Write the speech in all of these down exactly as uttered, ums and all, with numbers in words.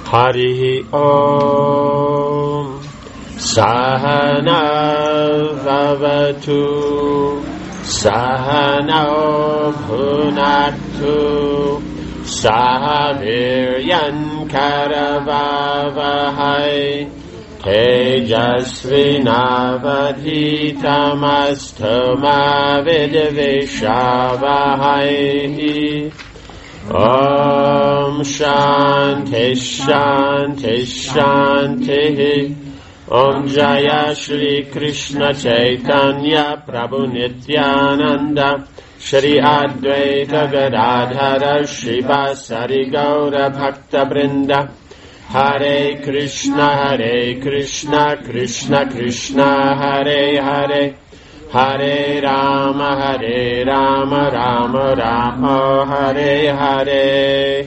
Harihi Om Sahana Vavatu Sahana Bhunatu Sahaviryan Karavavahai Tejasvinavadhitamastu Vidvishavahai. Om Shanti Shanti Shanti. Om Jaya Shri Krishna Chaitanya Prabhu Nityananda Shri Advaita Gadadhara Shivasari Gaura Bhakta Brinda. Hare Krishna Hare Krishna Krishna Krishna Hare Hare Hare Rama Hare Rama Rama Rama Hare Hare.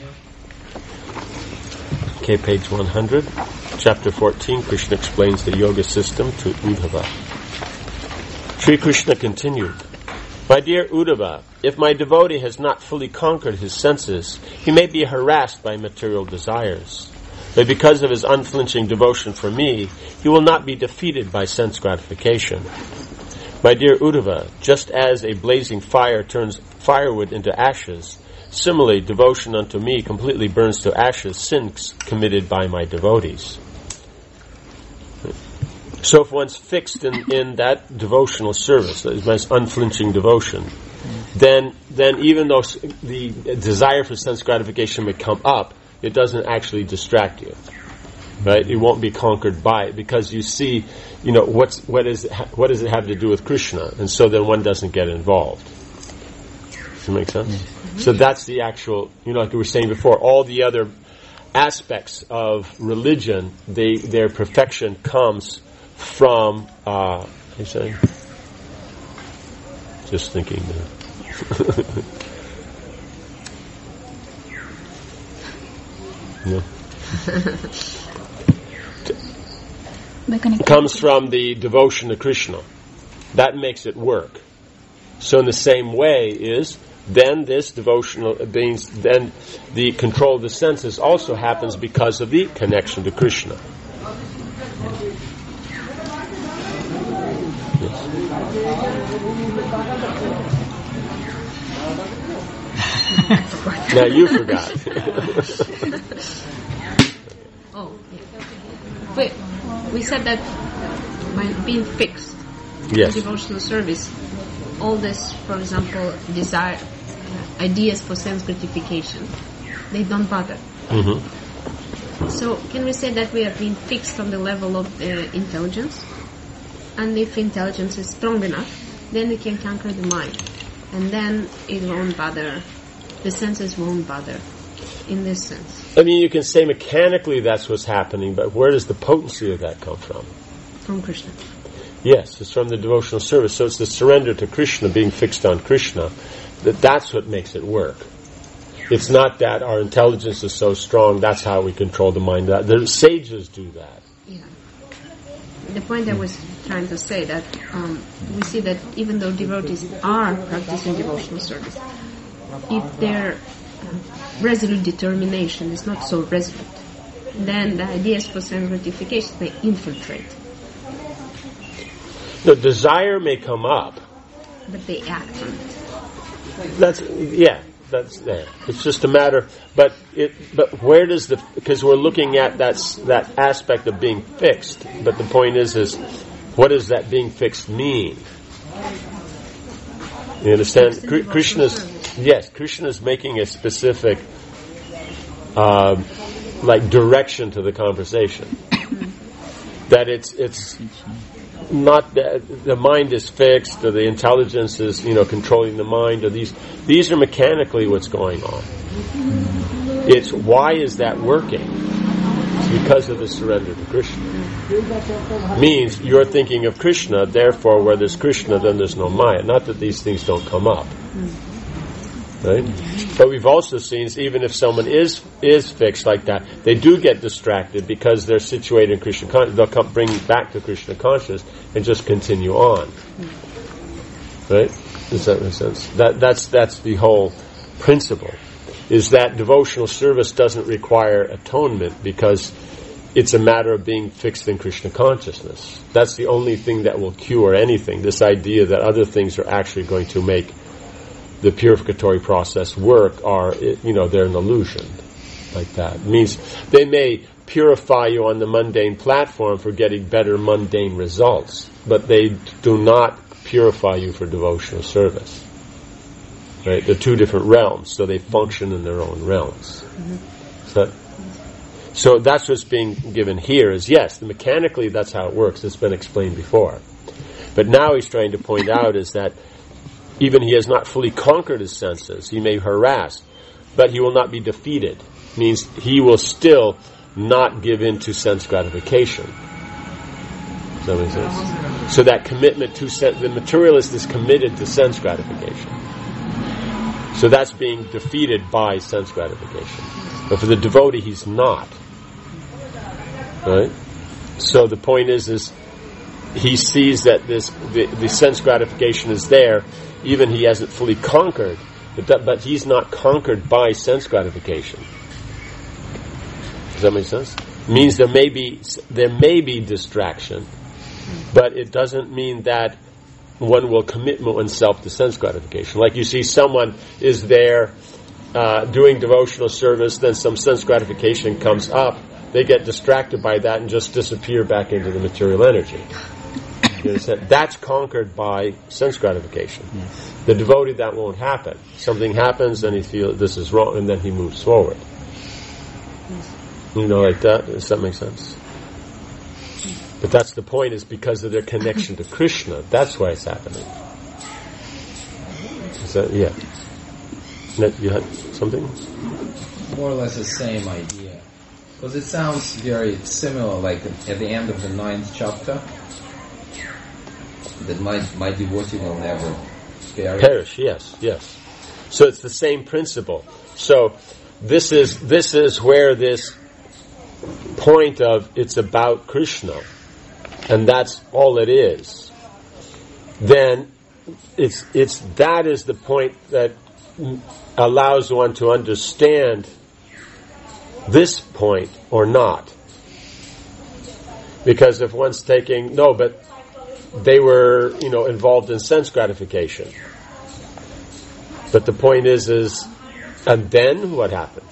Okay, page one hundred, chapter fourteen. Krishna explains the yoga system to Uddhava. Sri Krishna continued, "My dear Uddhava, if my devotee has not fully conquered his senses, he may be harassed by material desires. But because of his unflinching devotion for me, he will not be defeated by sense gratification. My dear Uddhava, just as a blazing fire turns firewood into ashes, similarly devotion unto me completely burns to ashes sins committed by my devotees." So if one's fixed in, in that devotional service, that is my unflinching devotion, then then even though the desire for sense gratification may come up, it doesn't actually distract you, right? You won't be conquered by it because you see, you know, what's what is what does it have to do with Krishna, and so then one doesn't get involved. Does that make sense? Mm-hmm. So that's the actual, you know, like we were saying before, all the other aspects of religion, they their perfection comes from. Uh, what are you saying? Just thinking there. No. Comes from the devotion to Krishna. That makes it work. So in the same way is then this devotional means then the control of the senses also happens because of the connection to Krishna. Yes. Now you forgot. Oh, yeah. We, we said that by being fixed yes. in devotional service, all this, for example, desire, ideas for sense gratification, they don't bother. Mm-hmm. So can we say that we are being fixed on the level of uh, intelligence? And if intelligence is strong enough, then we can conquer the mind. And then it won't bother. The senses won't bother in this sense. I mean, you can say mechanically that's what's happening, but where does the potency of that come from? From Krishna. Yes, it's from the devotional service. So it's the surrender to Krishna, being fixed on Krishna, that that's what makes it work. It's not that our intelligence is so strong, that's how we control the mind. The sages do that. Yeah. The point I was trying to say that um, we see that even though devotees are practicing devotional service, if their resolute determination is not so resolute, then the ideas for sense gratification may infiltrate. The desire may come up, but they act on it. That's yeah, that's there. It's just a matter. But it. But where does the? Because we're looking at that that aspect of being fixed. But the point is, is what does that being fixed mean? You understand? Krishna's. Yes, Krishna is making a specific, um, like direction to the conversation. That it's it's not that the mind is fixed, or the intelligence is, you know, controlling the mind, or these these are mechanically what's going on. It's why is that working? It's because of the surrender to Krishna. Means you're thinking of Krishna, therefore where there's Krishna, then there's no Maya. Not that these things don't come up. Right? But we've also seen, even if someone is is fixed like that, they do get distracted because they're situated in Krishna consciousness. They'll come bring back to Krishna consciousness and just continue on. Right? Does that make sense? That that's that's the whole principle. is that devotional service doesn't require atonement because it's a matter of being fixed in Krishna consciousness. That's the only thing that will cure anything. This idea that other things are actually going to make the purificatory process work are, you know, they're an illusion like that. It means they may purify you on the mundane platform for getting better mundane results, but they do not purify you for devotional service. Right? They're two different realms, so they function in their own realms. Mm-hmm. So, so that's what's being given here is, yes, mechanically that's how it works. It's been explained before. But now he's trying to point out is that even he has not fully conquered his senses. He may harass, but he will not be defeated. Means he will still not give in to sense gratification. Does that make sense? So that commitment to sen- the materialist is committed to sense gratification. So that's being defeated by sense gratification. But for the devotee, he's not. Right? So the point is, is he sees that this the, the sense gratification is there, even he hasn't fully conquered, but that, but he's not conquered by sense gratification. Does that make sense? It means there may be there may be distraction, but it doesn't mean that one will commit oneself to sense gratification. Like you see someone is there uh, doing devotional service, then some sense gratification comes up, they get distracted by that and just disappear back into the material energy. You understand? That's conquered by sense gratification. Yes. The devotee, that won't happen. Something happens, and he feels this is wrong, and then he moves forward. Yes. You know, like that. Does that make sense? But that's the point, is because of their connection to Krishna. That's why it's happening. Is that, yeah. You had something? More or less the same idea. Because it sounds very similar, like at the end of the ninth chapter, that my, my devotee will never perish. Perish, yes, yes. So it's the same principle. So this is this is where this point of it's about Krishna, and that's all it is. Then it's it's that is the point that allows one to understand this point or not. Because if one's taking no, but they were, you know, involved in sense gratification. But the point is, is, and then what happened?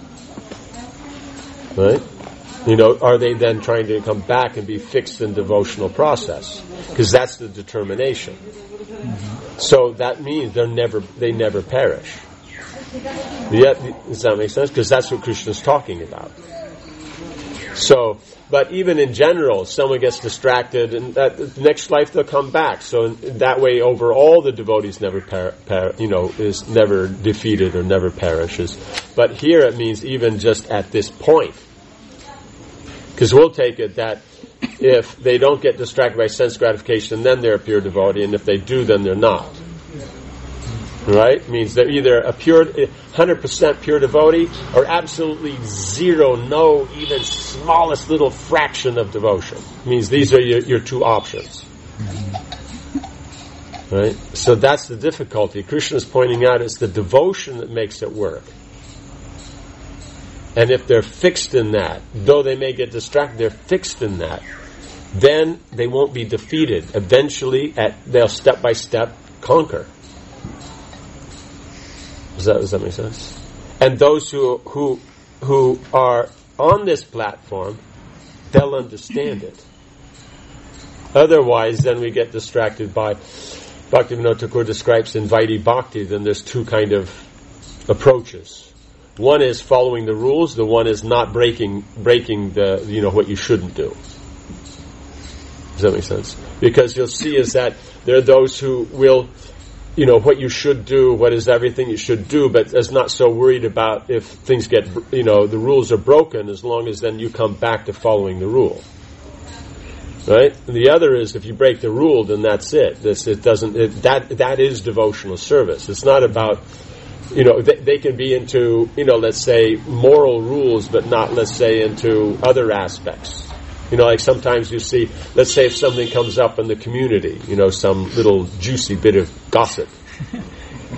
Right? You know, are they then trying to come back and be fixed in devotional process? Because that's the determination. Mm-hmm. So that means they're never, they never perish. Yet, does that make sense? Because that's what Krishna's talking about. So, but even in general, someone gets distracted, and that next life they'll come back. So in that way, overall, the devotees never, per, per, you know, is never defeated or never perishes. But here it means even just at this point, because we'll take it that if they don't get distracted by sense gratification, then they're a pure devotee, and if they do, then they're not. Right? It means they're either a pure, one hundred percent pure devotee, or absolutely zero, no, even smallest little fraction of devotion. It means these are your, your two options. Right? So that's the difficulty. Krishna's pointing out it's the devotion that makes it work. And if they're fixed in that, though they may get distracted, they're fixed in that, then they won't be defeated. Eventually, at, they'll step by step conquer. Does that, does that make sense? And those who who who are on this platform, they'll understand it. Otherwise, then we get distracted by Bhaktivinoda Thakur describes in Vaidhi Bhakti. Then there's two kind of approaches. One is following the rules. The one is not breaking breaking the you know what you shouldn't do. Does that make sense? Because you'll see is that there are those who will, you know, what you should do, what is everything you should do, but is not so worried about if things get, you know, the rules are broken, as long as then you come back to following the rule. Right? And the other is, if you break the rule, then that's it. This, it doesn't, it, that, that is devotional service. It's not about, you know, they, they can be into, you know, let's say moral rules, but not, let's say, into other aspects. You know, like sometimes you see, let's say if something comes up in the community, you know, some little juicy bit of gossip.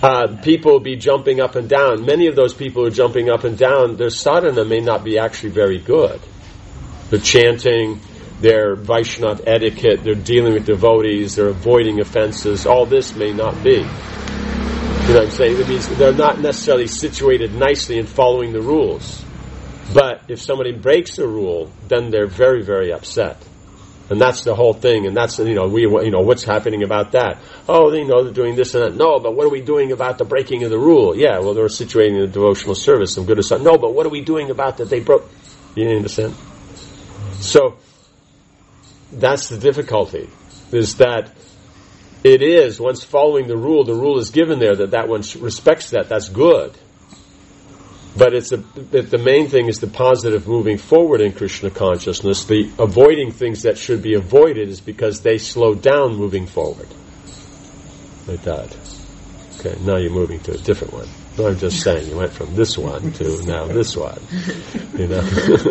Uh, people will be jumping up and down. Many of those people who are jumping up and down, their sadhana may not be actually very good. They're chanting, their Vaishnava etiquette, they're dealing with devotees, they're avoiding offenses. All this may not be. You know what I'm saying? It means they're not necessarily situated nicely in following the rules. But if somebody breaks a rule, then they're very, very upset. And that's the whole thing. And that's, you know, we, you know, what's happening about that? Oh, you know, they're doing this and that. No, but what are we doing about the breaking of the rule? Yeah, well, they're situating the devotional service. Some good or something. No, but what are we doing about that they broke? You understand? So, that's the difficulty. Is that it is, once following the rule, the rule is given there that that one respects that. That's good. But it's a, the main thing is the positive moving forward in Krishna consciousness. The avoiding things that should be avoided is because they slow down moving forward. Like that. Okay, now you're moving to a different one. No, I'm just saying, you went from this one to now this one. You know?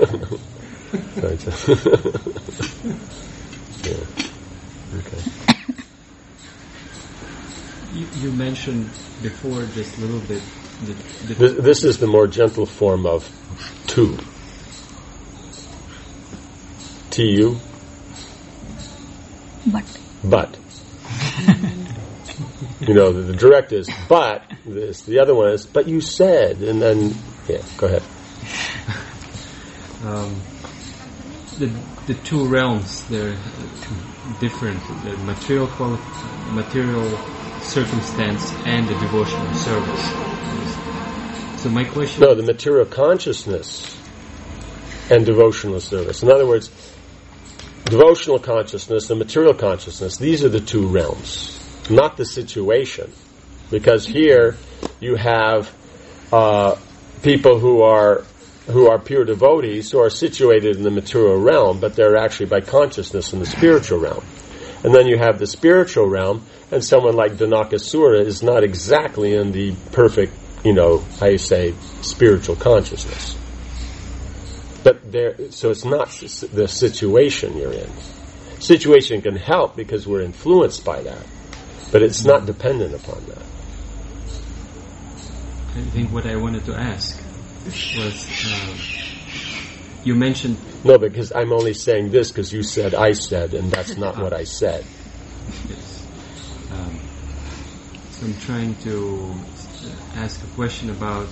Yeah. Okay. You, you mentioned before just a little bit. The, the this, this is the more gentle form of tu. T U. But. But. You know, the, the direct is but. This, the other one is but you said, and then yeah. Go ahead. Um, the the two realms, they're different. The material quali- material circumstance and the devotional service. So my question... No, the material consciousness and devotional service. In other words, devotional consciousness and material consciousness, these are the two realms, not the situation. Because here you have uh, people who are who are pure devotees who are situated in the material realm, but they're actually by consciousness in the spiritual realm. And then you have the spiritual realm, and someone like Dhanakasura is not exactly in the perfect, you know, how you say, spiritual consciousness. But there, so it's not the situation you're in. Situation can help because we're influenced by that, but it's not dependent upon that. I think what I wanted to ask was, uh, you mentioned... No, because I'm only saying this because you said I said, and that's not what I said. Yes. Um, so I'm trying to ask a question about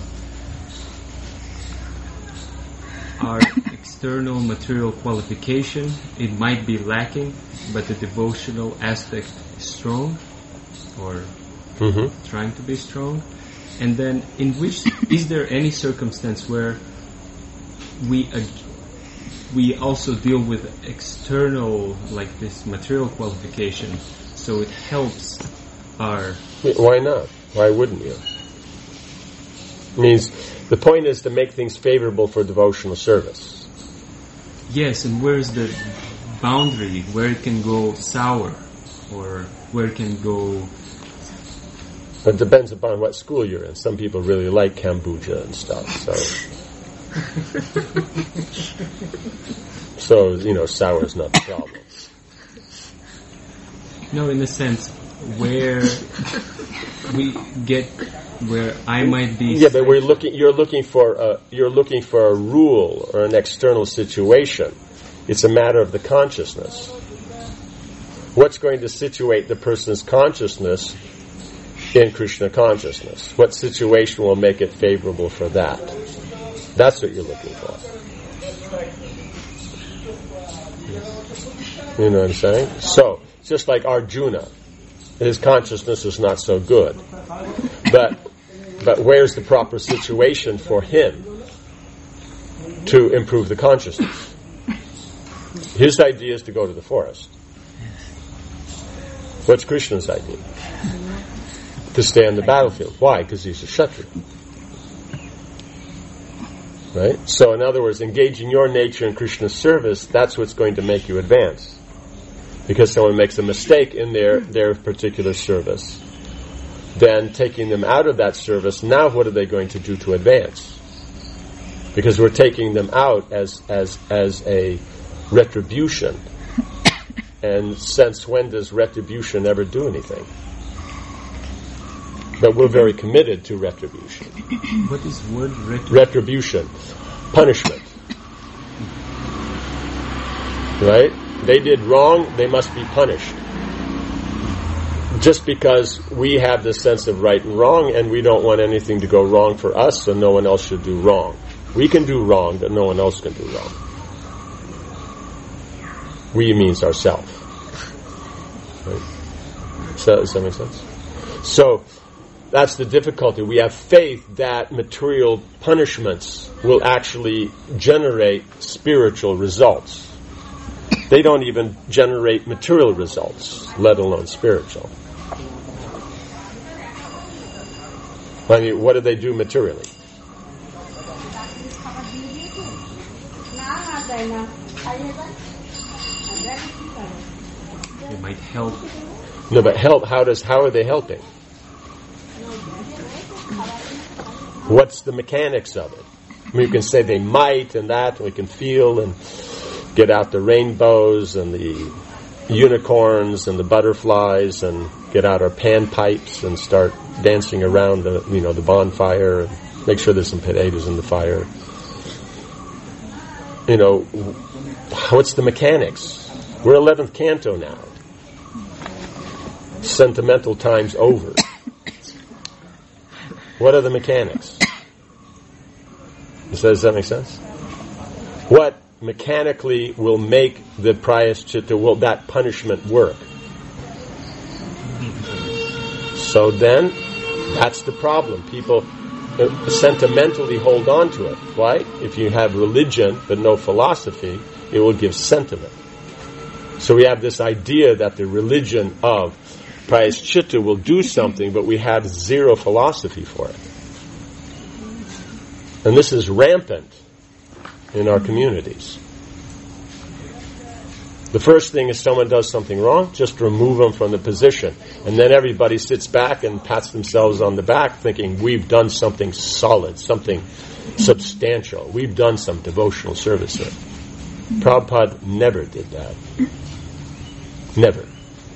our external material qualification. It might be lacking, but the devotional aspect is strong, or Mm-hmm. trying to be strong. And then, in which is there any circumstance where we uh, we also deal with external, like this material qualification, so it helps our... Why not? Why wouldn't you? It means the point is to make things favorable for devotional service. Yes, and where's the boundary, where it can go sour, or where it can go... It depends upon what school you're in. Some people really like kombucha and stuff, so... so, you know, sour is not the problem. No, in the sense where we get, where I might be... Yeah, but we're looking, you're looking for a, you're looking for a rule or an external situation. It's a matter of the consciousness. What's going to situate the person's consciousness in Krishna consciousness? What situation will make it favorable for that? That's what you're looking for. You know what I'm saying? So, just like Arjuna, his consciousness is not so good. But but where's the proper situation for him to improve the consciousness? His idea is to go to the forest. What's Krishna's idea? To stay on the battlefield. Why? Because he's a Kshatriya. Right? So in other words, engaging your nature in Krishna's service, that's what's going to make you advance. Because someone makes a mistake in their, their particular service, then taking them out of that service, now what are they going to do to advance? Because we're taking them out as as as a retribution. And since when does retribution ever do anything? But we're very committed to retribution. What is word retribution? Retribution. Punishment. Right? They did wrong, they must be punished. Just because we have this sense of right and wrong, and we don't want anything to go wrong for us, so no one else should do wrong. We can do wrong, but no one else can do wrong. We means ourselves. Right? So, does that make sense? So, that's the difficulty. We have faith that material punishments will actually generate spiritual results. They don't even generate material results, let alone spiritual. I mean, what do they do materially? They might help. No, but help, how does, how are they helping? What's the mechanics of it? I mean, you can say they might and that, and we can feel and get out the rainbows and the unicorns and the butterflies and get out our panpipes and start dancing around the, you know, the bonfire and make sure there's some potatoes in the fire. You know, what's the mechanics? We're eleventh canto now. Sentimental time's over. What are the mechanics? Does that make sense? What mechanically will make the prayaschitta, will that punishment work? So then, that's the problem. People uh, sentimentally hold on to it. Why? If you have religion but no philosophy, it will give sentiment. So we have this idea that the religion of prayaschitta will do something, but we have zero philosophy for it. And this is rampant in our communities. The first thing is someone does something wrong, just remove them from the position. And then everybody sits back and pats themselves on the back thinking, we've done something solid, something substantial. We've done some devotional service here. Prabhupada never did that. Never.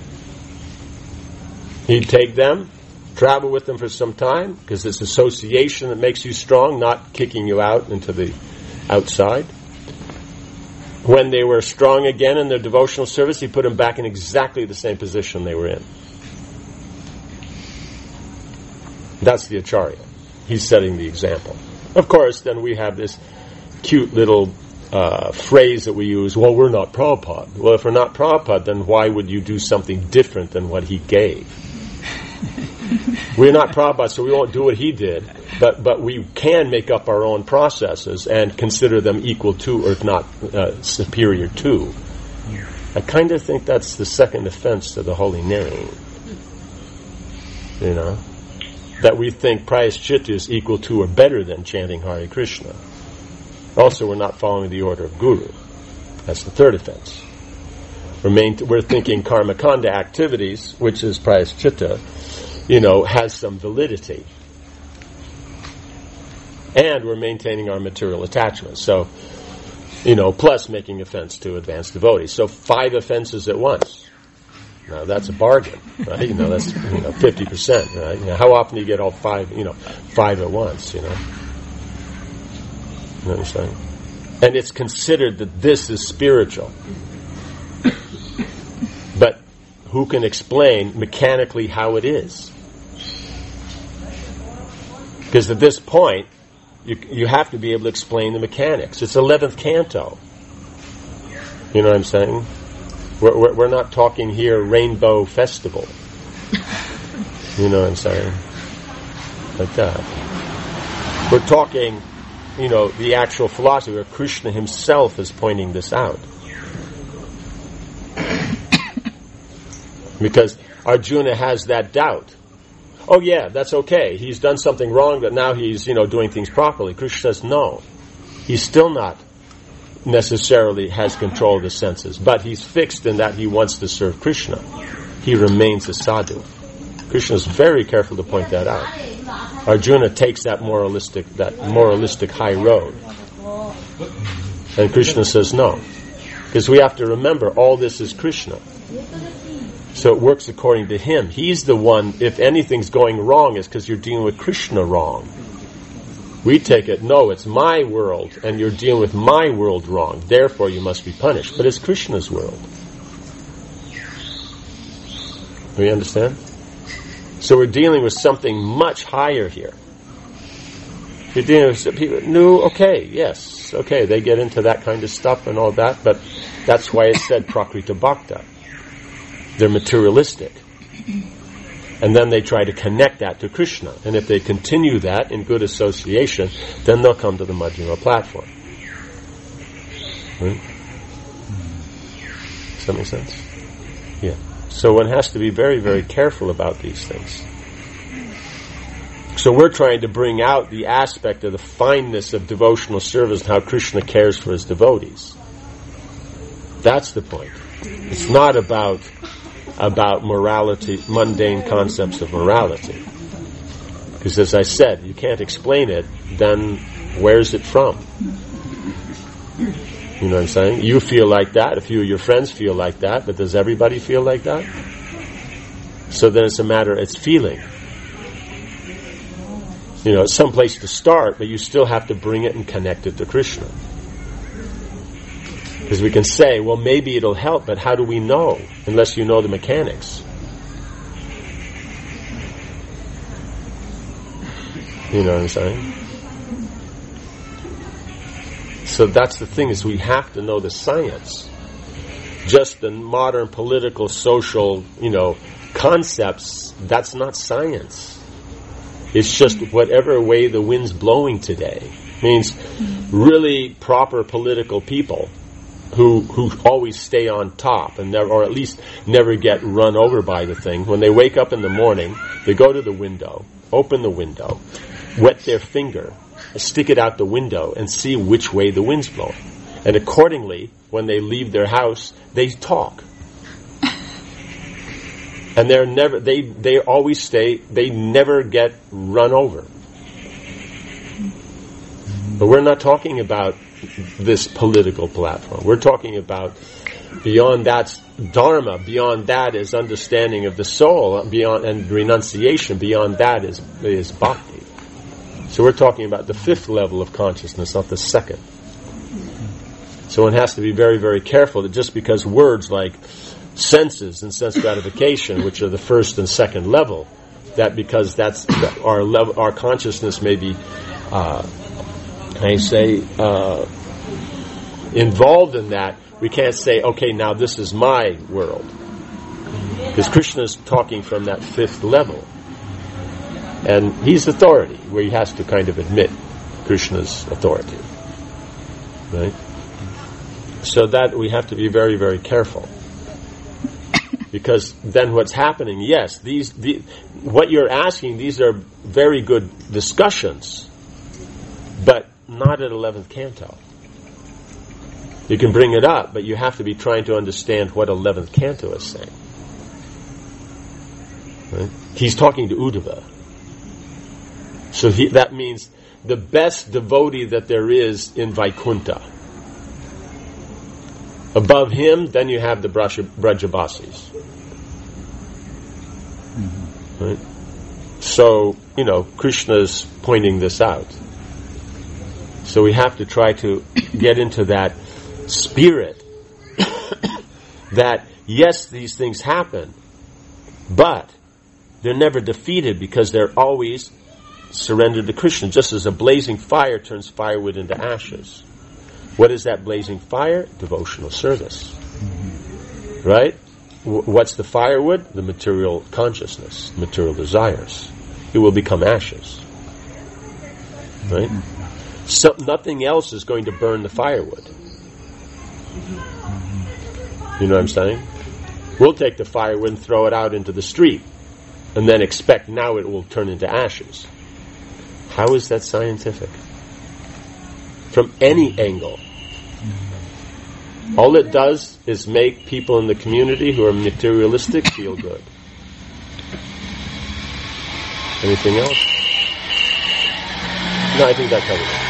He'd take them, travel with them for some time, because it's association that makes you strong, not kicking you out into the outside. When they were strong again in their devotional service, he put them back in exactly the same position they were in. That's the Acharya. He's setting the example. Of course, then we have this cute little uh, phrase that we use, well, we're not Prabhupada. Well, if we're not Prabhupada, then why would you do something different than what he gave? We're not Prabhupada, so we won't do what he did, but but we can make up our own processes and consider them equal to, or if not uh, superior to. I kind of think that's the second offense to the holy name. You know? That we think prayaschitta is equal to or better than chanting Hare Krishna. Also, we're not following the order of Guru. That's the third offense. We're, main, we're thinking karmakanda activities, which is prayaschitta, you know, has some validity. And we're maintaining our material attachments. So, you know, plus making offense to advanced devotees. So five offenses at once. Now that's a bargain, right? You know, that's, you know, fifty percent, right? You know, how often do you get all five, you know, five at once, you know? You know what I'm saying? And it's considered that this is spiritual. But who can explain mechanically how it is? Because at this point, you you have to be able to explain the mechanics. It's eleventh canto. You know what I'm saying? We're, we're, we're not talking here rainbow festival. You know what I'm saying? Like that. We're talking, you know, the actual philosophy where Krishna himself is pointing this out. Because Arjuna has that doubt. Oh yeah, that's okay. He's done something wrong, but now he's, you know, doing things properly. Krishna says no. He's still not necessarily has control of the senses, but he's fixed in that he wants to serve Krishna. He remains a sadhu. Krishna is very careful to point that out. Arjuna takes that moralistic, that moralistic high road. And Krishna says no. Because we have to remember, all this is Krishna. So it works according to him. He's the one, if anything's going wrong, it's because you're dealing with Krishna wrong. We take it, no, it's my world, and you're dealing with my world wrong. Therefore, you must be punished. But it's Krishna's world. Do you understand? So we're dealing with something much higher here. You're dealing with people, no, okay, yes, okay, they get into that kind of stuff and all that, but that's why it said Prakrita Bhakta. They're materialistic. And then they try to connect that to Krishna. And if they continue that in good association, then they'll come to the Madhyama platform. Right? Does that make sense? Yeah. So one has to be very, very careful about these things. So we're trying to bring out the aspect of the fineness of devotional service and how Krishna cares for his devotees. That's the point. It's not about about morality, mundane concepts of morality. Because as I said, you can't explain it, then where's it from? You know what I'm saying? You feel like that, a few of your friends feel like that, but does everybody feel like that? So then it's a matter, it's feeling. You know, it's some place to start, but you still have to bring it and connect it to Krishna. Because we can say, well, maybe it'll help, but how do we know? Unless you know the mechanics. You know what I'm saying? So that's the thing, is we have to know the science. Just the modern political, social, you know, concepts, that's not science. It's just whatever way the wind's blowing today. Means really proper political people who who always stay on top and never, or at least never get run over by the thing. When they wake up in the morning, they go to the window, open the window, wet their finger, stick it out the window, and see which way the wind's blowing. And accordingly, when they leave their house, they talk. And they're never they they always stay they never get run over. But we're not talking about this political platform. We're talking about beyond that's dharma, beyond that is understanding of the soul, beyond and renunciation, beyond that is is bhakti. So we're talking about the fifth level of consciousness, not the second. So one has to be very, very careful that just because words like senses and sense gratification, which are the first and second level, that because that's our level, our consciousness may be uh, I say, uh, involved in that, we can't say, okay, now this is my world. Because Krishna is talking from that fifth level. And he's authority, where he has to kind of admit Krishna's authority. Right? So that we have to be very, very careful. Because then what's happening, yes, these, the, what you're asking, these are very good discussions, but not at eleventh canto. You can bring it up, but you have to be trying to understand what eleventh canto is saying. Right? He's talking to Uddhava. So he, that means the best devotee that there is in Vaikuntha. Above him, then you have the Brajabasis. Mm-hmm. Right? So, you know, Krishna's pointing this out. So we have to try to get into that spirit that, yes, these things happen, but they're never defeated because they're always surrendered to Krishna, just as a blazing fire turns firewood into ashes. What is that blazing fire? Devotional service. Mm-hmm. Right? W- what's the firewood? The material consciousness, material desires. It will become ashes. Right? So, nothing else is going to burn the firewood. You know what I'm saying? We'll take the firewood and throw it out into the street and then expect now it will turn into ashes. How is that scientific? From any angle. All it does is make people in the community who are materialistic feel good. Anything else? No, I think that covers it.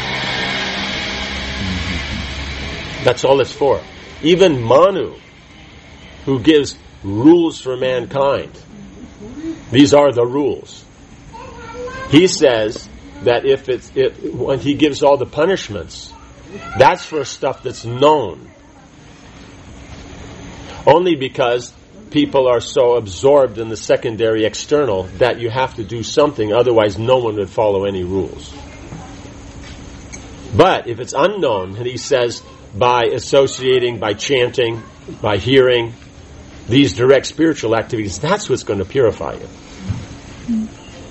That's all it's for. Even Manu, who gives rules for mankind. These are the rules. He says that if it's it, when he gives all the punishments, that's for stuff that's known. Only because people are so absorbed in the secondary external that you have to do something, otherwise no one would follow any rules. But if it's unknown, and he says by associating, by chanting, by hearing, these direct spiritual activities, that's what's going to purify you.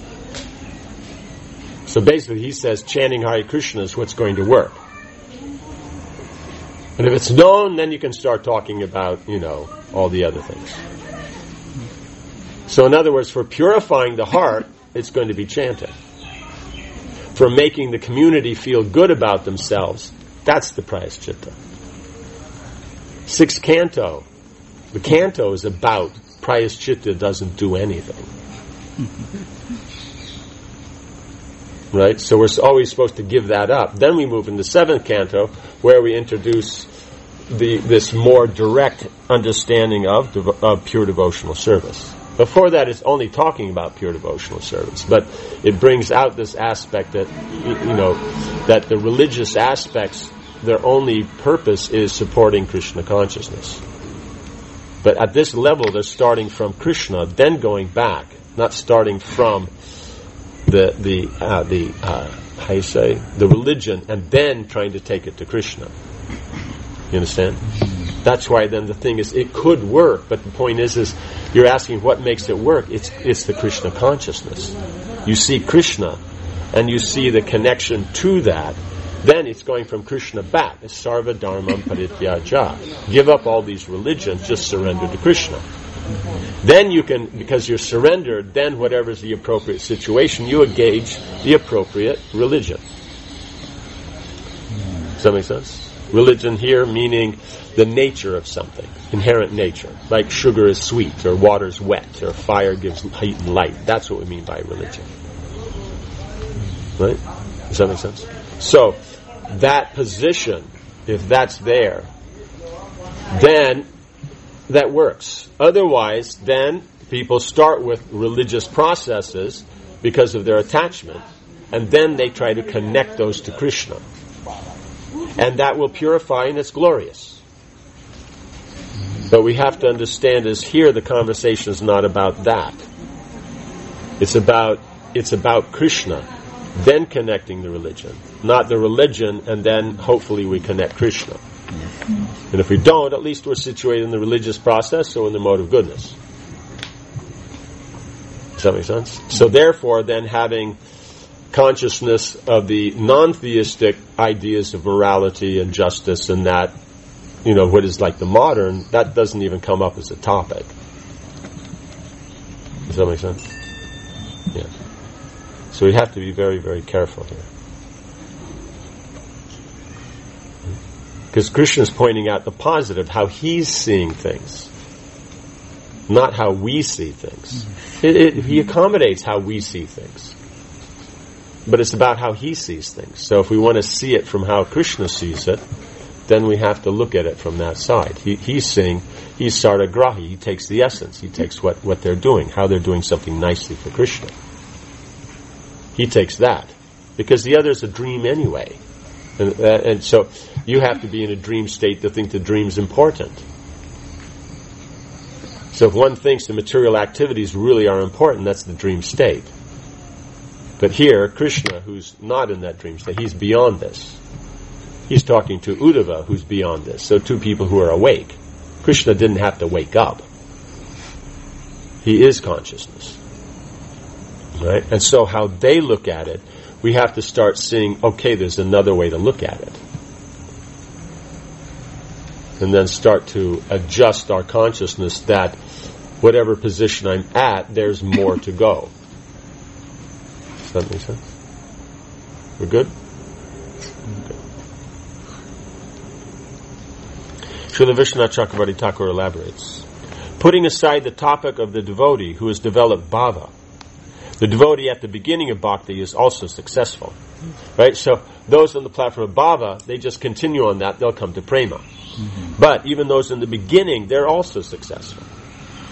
So basically he says chanting Hare Krishna is what's going to work. And if it's known, then you can start talking about, you know, all the other things. So in other words, for purifying the heart, it's going to be chanting. For making the community feel good about themselves, that's the Prayaschita. Sixth canto. The canto is about Prayaschita doesn't do anything. Right? So we're always supposed to give that up. Then we move into seventh canto, where we introduce the this more direct understanding of, of pure devotional service. Before that, it's only talking about pure devotional service, but it brings out this aspect that, you know, that the religious aspects, their only purpose is supporting Krishna consciousness. But at this level, they're starting from Krishna, then going back, not starting from the the uh, the uh, how you say the religion, and then trying to take it to Krishna. You understand? That's why then the thing is, it could work, but the point is, is you're asking what makes it work. It's it's the Krishna consciousness. You see Krishna, and you see the connection to that. Then it's going from Krishna back. It's sarva dharmam parityaja. Give up all these religions, just surrender to Krishna. Then you can, because you're surrendered, then whatever's the appropriate situation, you engage the appropriate religion. Does that make sense? Religion here meaning the nature of something, inherent nature. Like sugar is sweet, or water's wet, or fire gives heat and light. That's what we mean by religion. Right? Does that make sense? So, that position, if that's there, then that works. Otherwise, then people start with religious processes because of their attachment, and then they try to connect those to Krishna. And that will purify, and it's glorious. But we have to understand is here the conversation is not about that. It's about it's about Krishna, then connecting the religion. Not the religion, and then hopefully we connect Krishna. And if we don't, at least we're situated in the religious process, so in the mode of goodness. Does that make sense? So therefore, then having consciousness of the non-theistic ideas of morality and justice and that, you know, what is like the modern, that doesn't even come up as a topic. Does that make sense? Yeah. So we have to be very, very careful here. Because Krishna is pointing out the positive, how he's seeing things, not how we see things. It, it, he accommodates how we see things. But it's about how he sees things. So if we want to see it from how Krishna sees it, then we have to look at it from that side. He, he's seeing, he's sardagrahi, he takes the essence, he takes what, what they're doing, how they're doing something nicely for Krishna. He takes that. Because the other is a dream anyway. And, uh, and so you have to be in a dream state to think the dream's important. So if one thinks the material activities really are important, that's the dream state. But here, Krishna, who's not in that dream state, he's beyond this. He's talking to Uddhava, who's beyond this. So two people who are awake. Krishna didn't have to wake up. He is consciousness. Right? And so how they look at it, we have to start seeing, okay, there's another way to look at it. And then start to adjust our consciousness that whatever position I'm at, there's more to go. Does that make sense? We're good? Okay. Srila Vishwanath Chakravarti Thakur elaborates. Putting aside the topic of the devotee who has developed bhava, the devotee at the beginning of bhakti is also successful. Right? So those on the platform of bhava, they just continue on that, they'll come to prema. Mm-hmm. But even those in the beginning, they're also successful.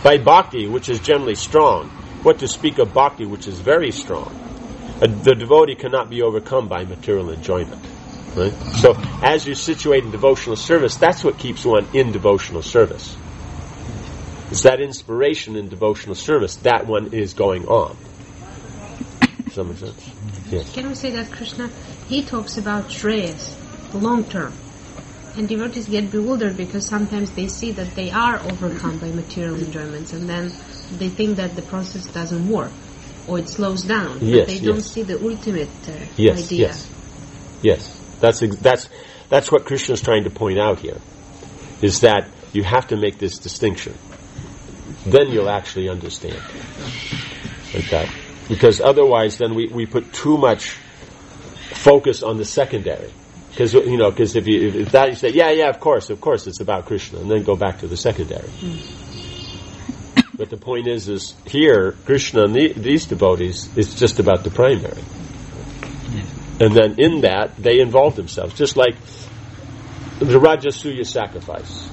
By bhakti, which is generally strong, what to speak of bhakti, which is very strong? A, the devotee cannot be overcome by material enjoyment. Right? So, as you situate in devotional service, that's what keeps one in devotional service. It's that inspiration in devotional service, that one is going on. Does that make sense? Yes. Can we say that Krishna, he talks about shreyas, long term, and devotees get bewildered because sometimes they see that they are overcome by material enjoyments, and then they think that the process doesn't work or it slows down. Yes, but they don't yes. see the ultimate uh, yes, idea. Yes, yes. That's ex- that's that's what Krishna is trying to point out here. Is that you have to make this distinction. Then you'll actually understand. Like that. Because otherwise, then we, we put too much focus on the secondary. Because you know, because if you if, if that you say, yeah, yeah, of course, of course, it's about Krishna, and then go back to the secondary. Mm. But the point is, is here Krishna and the, these devotees, it's just about the primary. And then in that, they involve themselves. Just like the Rajasuya sacrifice.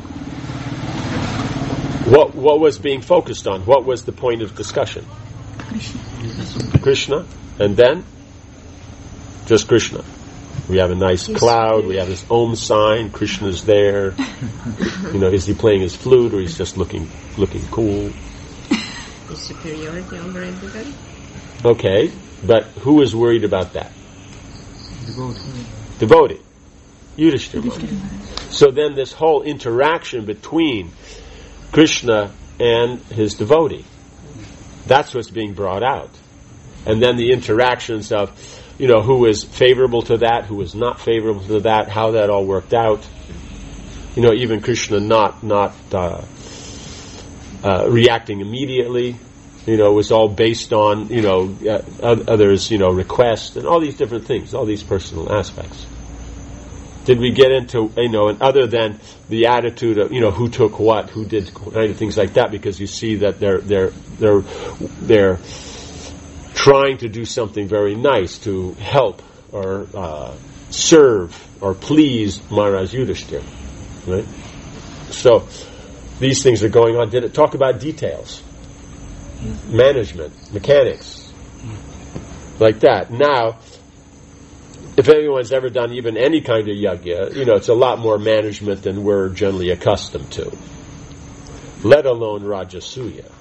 What what was being focused on? What was the point of discussion? Krishna. Krishna. And then? Just Krishna. We have a nice cloud. We have this Om sign. Krishna's there. You know, is he playing his flute or he's just looking looking cool? His superiority over everybody? Okay. But who is worried about that? Devotee. Devotee. Yudhishthira. So then this whole interaction between Krishna and his devotee, that's what's being brought out. And then the interactions of, you know, who is favorable to that, who is not favorable to that, how that all worked out. You know, even Krishna not not uh, uh, reacting immediately. You know, it was all based on, you know, uh, others, you know, request and all these different things, all these personal aspects. Did we get into, you know, and other than the attitude of, you know, who took what, who did kind of things like that, because you see that they're they're they're they're trying to do something very nice to help or uh, serve or please Maharaj Yudhishthira, right? So these things are going on. Did it talk about details? Management, mechanics, like that. Now, if anyone's ever done even any kind of yajna, you know, it's a lot more management than we're generally accustomed to, let alone Rajasuya.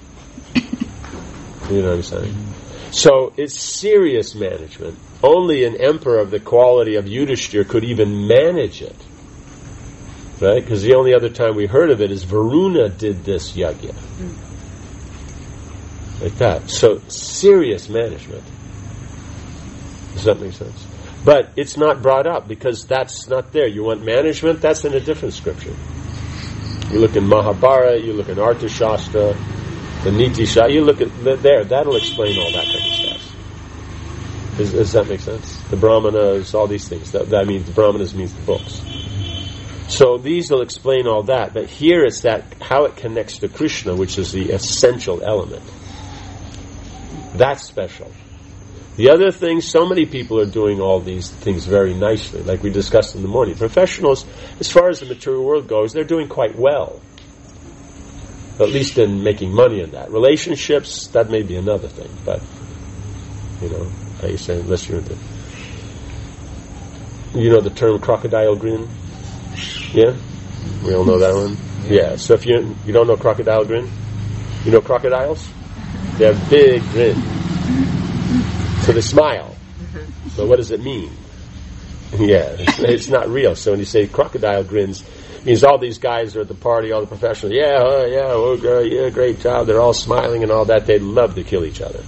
You know what I'm saying? So it's serious management. Only an emperor of the quality of Yudhishthira could even manage it. Right? Because the only other time we heard of it is Varuna did this yajna. Like that. So, serious management. Does that make sense? But it's not brought up because that's not there. You want management? That's in a different scripture. You look in Mahabharata, you look in Arthashastra, the Niti Shastra, you look at there, that'll explain all that kind of stuff. Does, does that make sense? The Brahmanas, all these things. That, that means the Brahmanas means the books. So these will explain all that. But here it's that how it connects to Krishna, which is the essential element. That's special. The other thing, so many people are doing all these things very nicely, like we discussed in the morning. Professionals, as far as the material world goes, they're doing quite well. At least in making money in that. Relationships, that may be another thing, but, you know, how you say, unless you're into... You know the term crocodile grin? Yeah? We all know that one? Yeah, so if you you don't know crocodile grin, you know crocodiles? They have big grin. So they smile. But what does it mean? Yeah, it's, it's not real. So when you say crocodile grins, it means all these guys are at the party, all the professionals, yeah, uh, yeah, oh, girl, yeah, great job. They're all smiling and all that. They love to kill each other.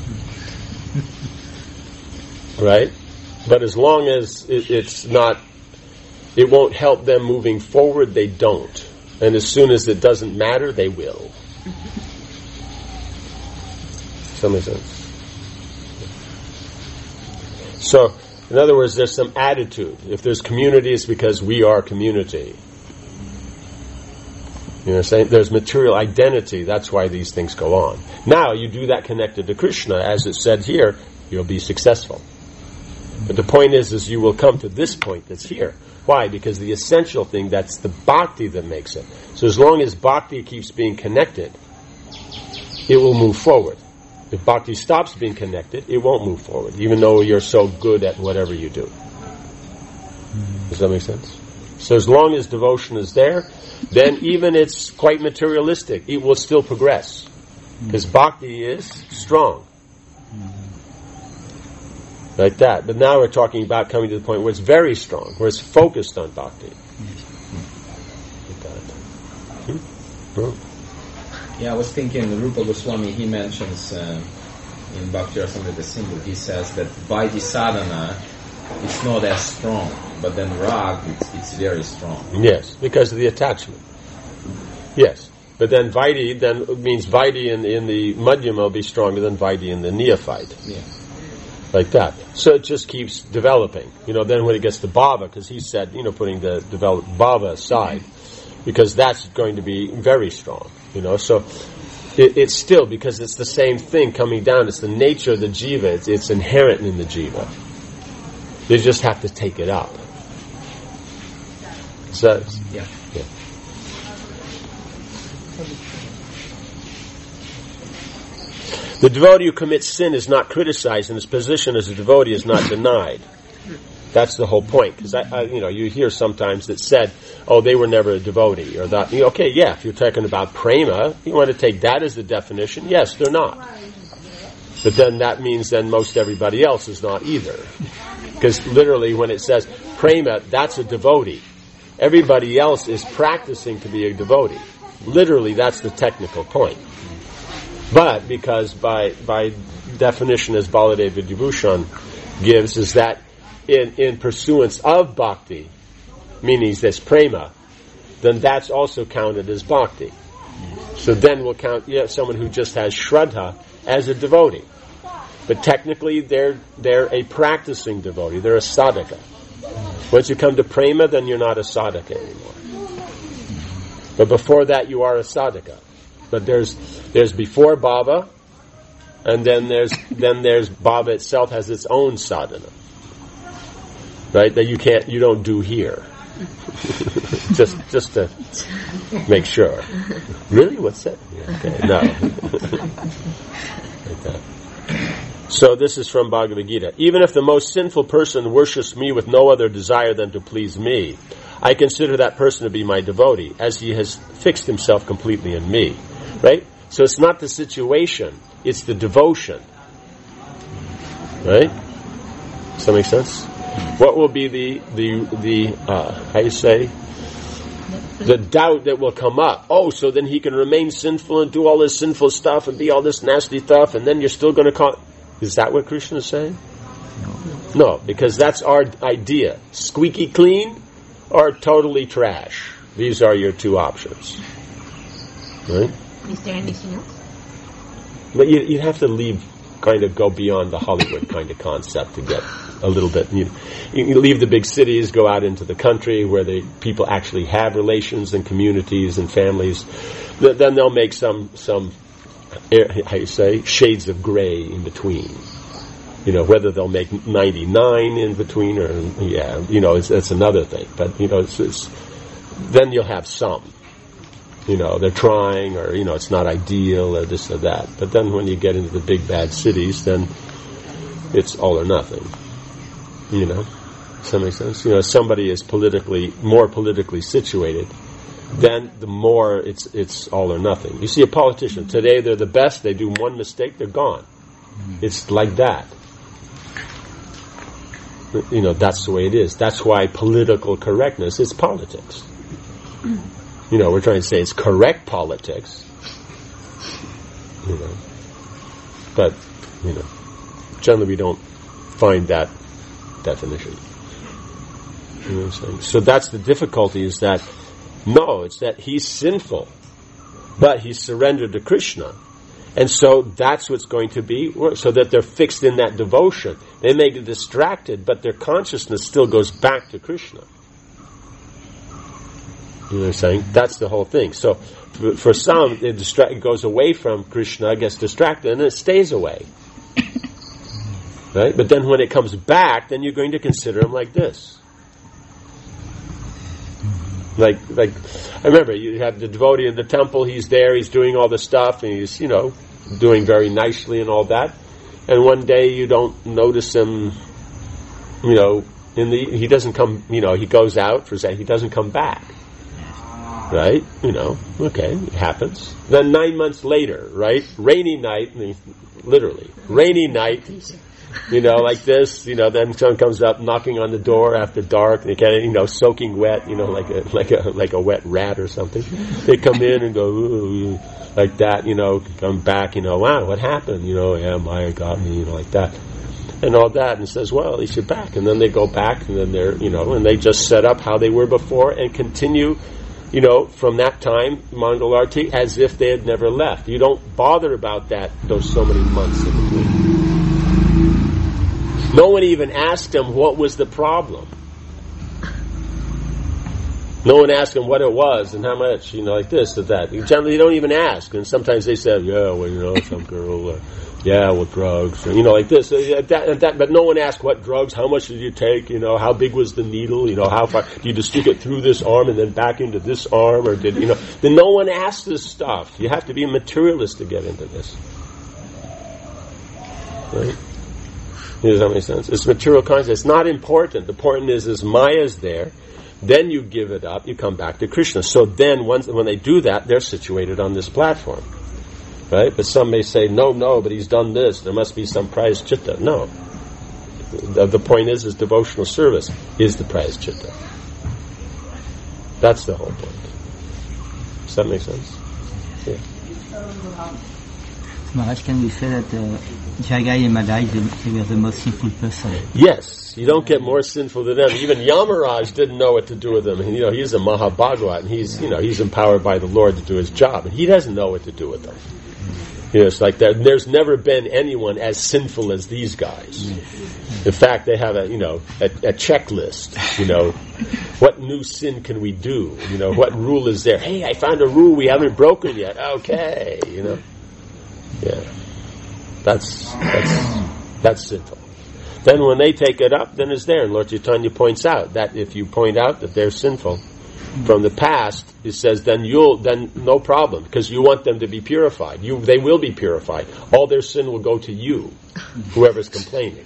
Right? But as long as it, it's not, it won't help them moving forward, they don't. And as soon as it doesn't matter, they will. Does that make sense? So, in other words, there's some attitude. If there's community, it's because we are community. You know, saying there's material identity. That's why these things go on. Now, you do that connected to Krishna, as it said here, you'll be successful. But the point is, is you will come to this point that's here. Why? Because the essential thing, that's the bhakti that makes it. So as long as bhakti keeps being connected, it will move forward. If bhakti stops being connected, it won't move forward, even though you're so good at whatever you do. Does that make sense? So as long as devotion is there, then even it's quite materialistic, it will still progress. Because bhakti is strong. Like that. But now we're talking about coming to the point where it's very strong, where it's focused on bhakti. Like that. Hmm? Hmm? Yeah, I was thinking Rupa Goswami, he mentions uh, in Bhakti Rasamrita Sindhu, he says that Vaidhi sadhana is not as strong, but then rag, it's, it's very strong. Yes, because of the attachment. Yes. But then Vaidhi then means Vaidhi in, in the Madhyama will be stronger than Vaidhi in the neophyte. Yeah. Like that. So it just keeps developing. You know, then when it gets to Bhava, because he said, you know, putting the develop Bhava aside, because that's going to be very strong. You know, so it, it's still, because it's the same thing coming down. It's the nature of the jiva. It's, it's inherent in the jiva. They just have to take it up. So, yeah. yeah. The devotee who commits sin is not criticized, and his position as a devotee is not denied. That's the whole point. Because I, I, you know, you hear sometimes that said, "Oh, they were never a devotee," or that. You know, okay, yeah. If you're talking about prema, you want to take that as the definition. Yes, they're not. But then that means then most everybody else is not either. Because literally, when it says prema, that's a devotee. Everybody else is practicing to be a devotee. Literally, that's the technical point. But because by by definition, as Baladeva Vibhushan gives, is that in, in pursuance of bhakti, meaning this prema, then that's also counted as bhakti. So then we'll count you know, someone who just has shraddha as a devotee. But technically they're they're a practicing devotee, they're a sadhaka. Once you come to prema, then you're not a sadhaka anymore. But before that you are a sadhaka. But there's there's before bhava, and then there's then there's bhava itself has its own sadhana, right? That you can't you don't do here. just just to make sure. Really, what's that? Yeah, okay, no. Like that. So this is from Bhagavad Gita. Even if the most sinful person worships me with no other desire than to please me, I consider that person to be my devotee, as he has fixed himself completely in me. Right? So it's not the situation, it's the devotion. Right? Does that make sense? What will be the, the, the uh, how you say, the doubt that will come up? Oh, so then he can remain sinful and do all this sinful stuff and be all this nasty stuff, and then you're still going to call... Is that what Krishna is saying? No. No, because that's our idea. Squeaky clean or totally trash. These are your two options. Right? Is there anything else? But you, you'd have to leave, kind of go beyond the Hollywood kind of concept to get a little bit. You, you leave the big cities, go out into the country where the people actually have relations and communities and families. Then they'll make some some how you say shades of gray in between. You know, whether they'll make ninety-nine in between or yeah, you know, it's, it's another thing. But you know, it's, it's then you'll have some. You know, they're trying, or, you know, it's not ideal, or this or that. But then when you get into the big bad cities, then it's all or nothing. You know? Does that make sense? You know, if somebody is politically, more politically situated, then the more it's it's all or nothing. You see a politician, today they're the best, they do one mistake, they're gone. It's like that. You know, that's the way it is. That's why political correctness is politics. You know, we're trying to say it's correct politics. You know. But, you know, generally we don't find that definition. You know what I'm saying? So that's the difficulty, is that, no, it's that he's sinful, but he's surrendered to Krishna. And so that's what's going to be, so that they're fixed in that devotion. They may get distracted, but their consciousness still goes back to Krishna. You know what I'm saying? That's the whole thing. So, for, for some, it, distra- it goes away from Krishna, gets distracted, and it stays away. Right? But then when it comes back, then you're going to consider him like this. Like, like, I remember, you have the devotee in the temple, he's there, he's doing all the stuff, and he's, you know, doing very nicely and all that, and one day you don't notice him, you know, in the, he doesn't come, you know, he goes out for a second, he doesn't come back. Right? You know, okay, it happens. Then nine months later, right? Rainy night, literally, rainy night, you know, like this, you know, then someone comes up knocking on the door after dark, and they kind of, you know, soaking wet, you know, like a, like a, like a wet rat or something. They come in and go, ooh, like that, you know, come back, you know, wow, what happened? You know, yeah, Maya got me, you know, like that. And all that, and says, well, at least you're back. And then they go back, and then they're, you know, and they just set up how they were before and continue, you know, from that time, Mangalarti, as if they had never left. You don't bother about that, those so many months in between. No one even asked him what was the problem. No one asked him what it was and how much, you know, like this or that. You generally don't even ask. And sometimes they say, yeah, well, you know, some girl, uh, yeah, well, drugs, or, you know, like this. Uh, that, that, but no one asked what drugs, how much did you take, you know, how big was the needle, you know, how far, do you just stick it through this arm and then back into this arm, or did, you know, then no one asked this stuff. You have to be a materialist to get into this. Right? Does that make sense? It's material concept. It's not important. The important is, is Maya's there. Then you give it up. You come back to Krishna. So then, once when they do that, they're situated on this platform, right? But some may say, no, no, but he's done this. There must be some prayaschitta. No. The, the point is, is devotional service is the prayaschitta. That's the whole point. Does that make sense? Yeah. Maharaj, can we say that uh, Jagai and Madai, they, they were the most sinful person? Yes, you don't get more sinful than them. Even Yamaraj didn't know what to do with them. And, you know, he's a Mahabhagavad, and he's, you know, he's empowered by the Lord to do his job, and he doesn't know what to do with them. You know, it's like that. There's never been anyone as sinful as these guys. In fact, they have a, you know, a, a checklist. You know, what new sin can we do? You know, what rule is there? Hey, I found a rule we haven't broken yet. Okay, you know. Yeah, that's that's that's sinful. Then when they take it up, then it's there. And Lord Chaitanya points out that if you point out that they're sinful from the past, it says then you'll then no problem, because you want them to be purified. You they will be purified. All their sin will go to you, whoever's complaining.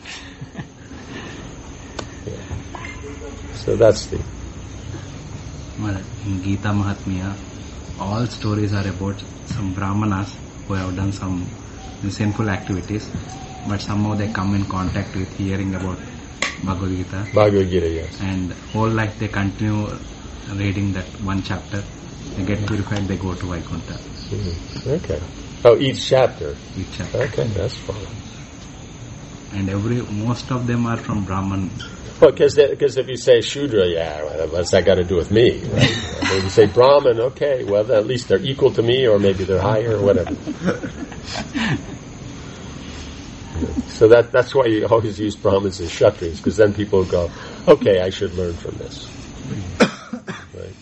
Yeah. So that's the. Well, in Gita Mahatmya, all stories are about some brahmanas who have done some sinful activities, but somehow they come in contact with hearing about Bhagavad Gita. Bhagavad Gita, yes. And whole life they continue reading that one chapter. They get purified, they go to Vaikuntha. Mm-hmm. Okay. Oh, each chapter? Each chapter. Okay, that's fine. And every, most of them are from Brahman. Well, because if you say Shudra, yeah, well, what's that got to do with me? Right? If you say Brahman, okay, well, at least they're equal to me, or maybe they're higher, or whatever. So that that's why you always use Brahmins and Kshatriyas, because then people go, okay, I should learn from this. Right?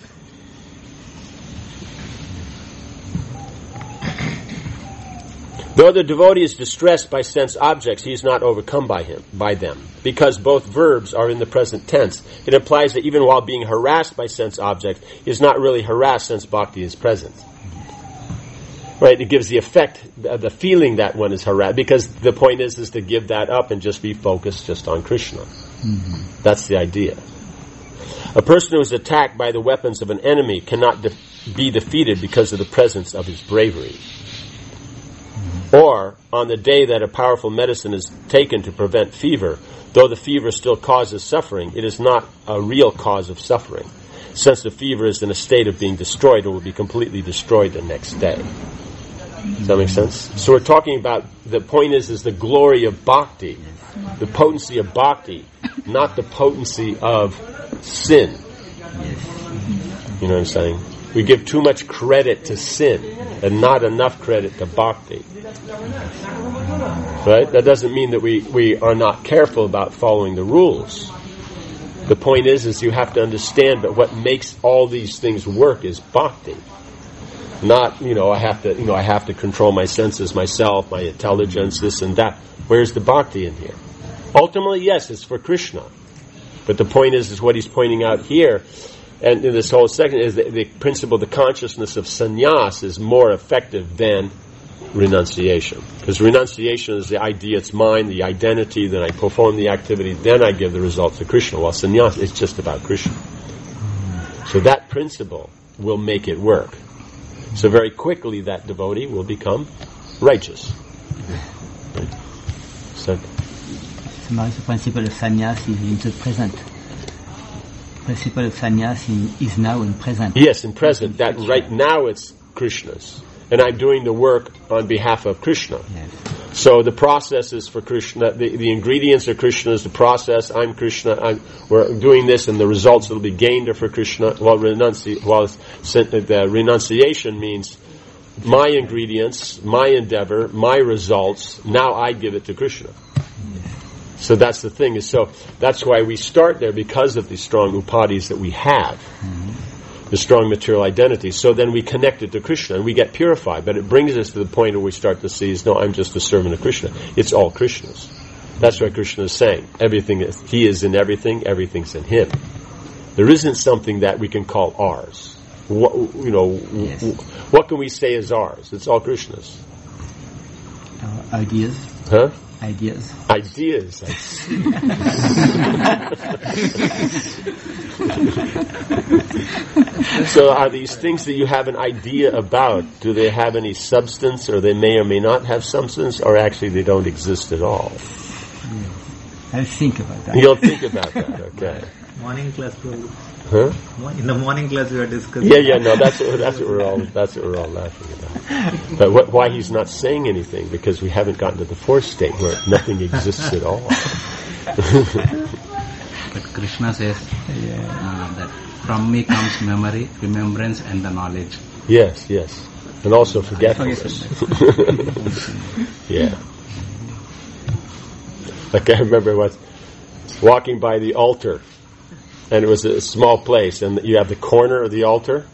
Though the devotee is distressed by sense objects, he is not overcome by him, by them. Because both verbs are in the present tense, it implies that even while being harassed by sense objects, he is not really harassed since bhakti is present. Right? It gives the effect, the feeling that one is harassed, because the point is, is to give that up and just be focused just on Krishna. Mm-hmm. That's the idea. A person who is attacked by the weapons of an enemy cannot de- be defeated because of the presence of his bravery. Or, on the day that a powerful medicine is taken to prevent fever, though the fever still causes suffering, it is not a real cause of suffering. Since the fever is in a state of being destroyed, it will be completely destroyed the next day. Does that make sense? So we're talking about, the point is, is the glory of bhakti, the potency of bhakti, not the potency of sin. You know what I'm saying? We give too much credit to sin and not enough credit to bhakti. Right? That doesn't mean that we, we are not careful about following the rules. The point is, is you have to understand that what makes all these things work is bhakti. Not, you know, I have to, you know, I have to control my senses myself, my intelligence, this and that. Where's the bhakti in here? Ultimately, yes, it's for Krishna. But the point is, is what he's pointing out here, and in this whole section, is that the principle, the consciousness of sannyas is more effective than renunciation. Because renunciation is the idea, it's mine, the identity, then I perform the activity, then I give the result to Krishna. While sannyasa is just about Krishna. So that principle will make it work. So very quickly that devotee will become righteous. Right? So, So now the principle of sannyas is in the present. Principle of sannyas in, is now in present. yes, in present, that right now it's Krishna's. And I'm doing the work on behalf of Krishna. Yes. So the process is for Krishna, the, the ingredients are Krishna's, the process, I'm Krishna, I'm, we're doing this, and the results that will be gained are for Krishna. While, renunci- while the renunciation means my ingredients, my endeavor, my results, now I give it to Krishna. So that's the thing. Is so that's why we start there, because of the strong upadhis that we have. Mm-hmm. The strong material identity. So then we connect it to Krishna and we get purified. But it brings us to the point where we start to see is, no, I'm just a servant of Krishna. It's all Krishna's. That's why Krishna is saying, everything is, he is in everything, everything's in him. There isn't something that we can call ours. What, you know, yes. w- what can we say is ours? It's all Krishna's. Uh, ideas. Huh? Ideas. Ideas. I see. So are these things that you have an idea about, do they have any substance, or they may or may not have substance, or actually they don't exist at all? I'll think about that. You'll think about that, okay. Morning class, probably. Huh? In the morning class, we are discussing. Yeah, yeah, no, that's what, that's what we're all that's what we're all laughing about. But what, why he's not saying anything? Because we haven't gotten to the fourth state where nothing exists at all. But Krishna says uh, that from me comes memory, remembrance, and the knowledge. Yes, yes, and also forgetfulness. Yeah. Like I remember was walking by the altar. And it was a small place, and you have the corner of the altar,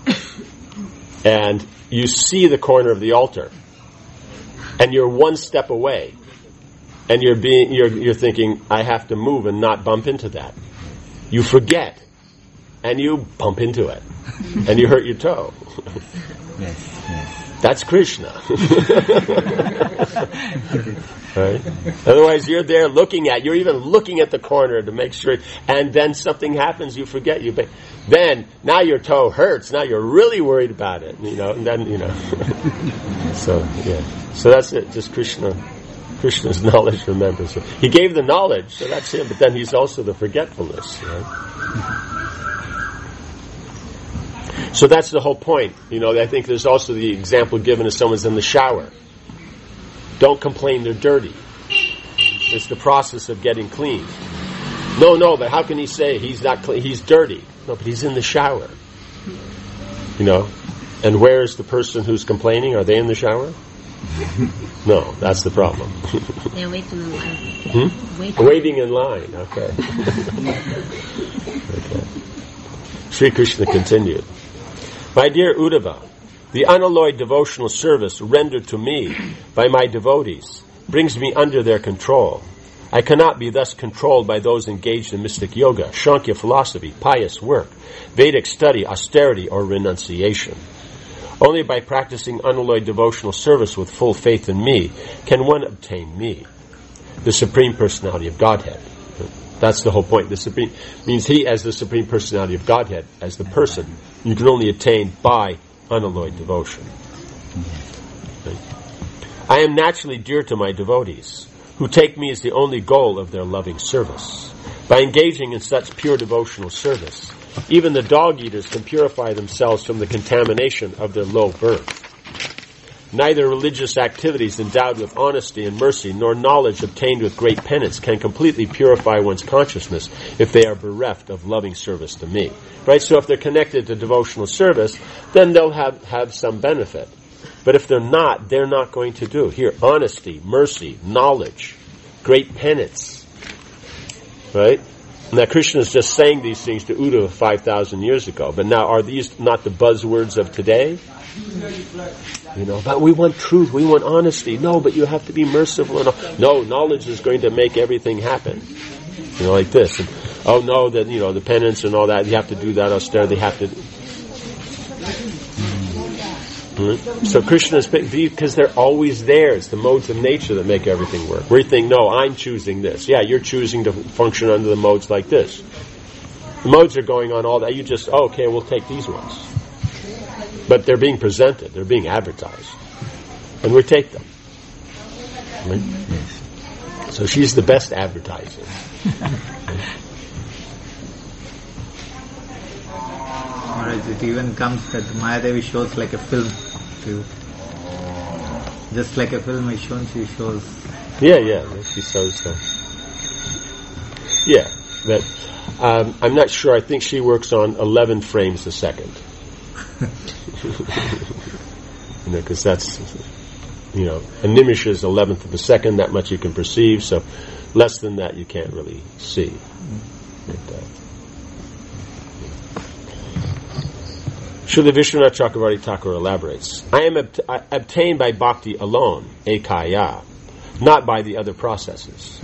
and you see the corner of the altar, and you're one step away, and you're being, you're, you're thinking, I have to move and not bump into that. You forget, and you bump into it, and you hurt your toe. Yes, yes. That's Krishna. Right? Otherwise, you're there looking at, you're even looking at the corner to make sure, and then something happens, you forget, you. Then, now your toe hurts, now you're really worried about it, you know, and then, you know. So, yeah. So that's it, just Krishna. Krishna's knowledge remembers it. He gave the knowledge, so that's him, but then he's also the forgetfulness, right? So that's the whole point. You know, I think there's also the example given as someone's in the shower. Don't complain they're dirty. It's the process of getting clean. No, no, but how can he say he's not clean? He's dirty. No, but he's in the shower. You know, and where's the person who's complaining? Are they in the shower? No, that's the problem. They're waiting in line. Hmm? Waiting. Waiting in line, okay. Okay. Sri Krishna continued. My dear Uddhava, the unalloyed devotional service rendered to me by my devotees brings me under their control. I cannot be thus controlled by those engaged in mystic yoga, Shankya philosophy, pious work, Vedic study, austerity, or renunciation. Only by practicing unalloyed devotional service with full faith in me can one obtain me, the Supreme Personality of Godhead. That's the whole point. The Supreme means he as the Supreme Personality of Godhead, as the person, you can only attain by unalloyed devotion. Okay. I am naturally dear to my devotees, who take me as the only goal of their loving service. By engaging in such pure devotional service, even the dog-eaters can purify themselves from the contamination of their low birth. Neither religious activities endowed with honesty and mercy, nor knowledge obtained with great penance can completely purify one's consciousness if they are bereft of loving service to me. Right? So if they're connected to devotional service, then they'll have, have some benefit. But if they're not, they're not going to do. Here, honesty, mercy, knowledge, great penance. Right? Now Krishna is just saying these things to Uddhava five thousand years ago. But now, are these not the buzzwords of today? You know, but we want truth, we want honesty. No, but you have to be merciful. And all. No, knowledge is going to make everything happen. You know, like this. And, oh no, that you know the penance and all that. You have to do that austerity. They have to. Mm-hmm. So Krishna's, because they're always there. It's the modes of nature that make everything work. We think, no, I'm choosing this. Yeah, you're choosing to function under the modes like this. The modes are going on all that. You just, oh, okay, we'll take these ones. But they're being presented. They're being advertised. And we take them. Right? Yes. So she's the best advertiser. Maharaj, it even comes that Mayadevi shows like a film too. Just like a film is shown, she shows. Yeah, yeah, she shows so. Yeah, but um, I'm not sure. I think she works on eleven frames a second. You know, because that's, you know, a nimish is eleventh of a second. That much you can perceive. So less than that you can't really see. But, uh, Srila Vishwanath Chakravarti Thakur elaborates, I am obt- I, obtained by bhakti alone, ekaya, not by the other processes.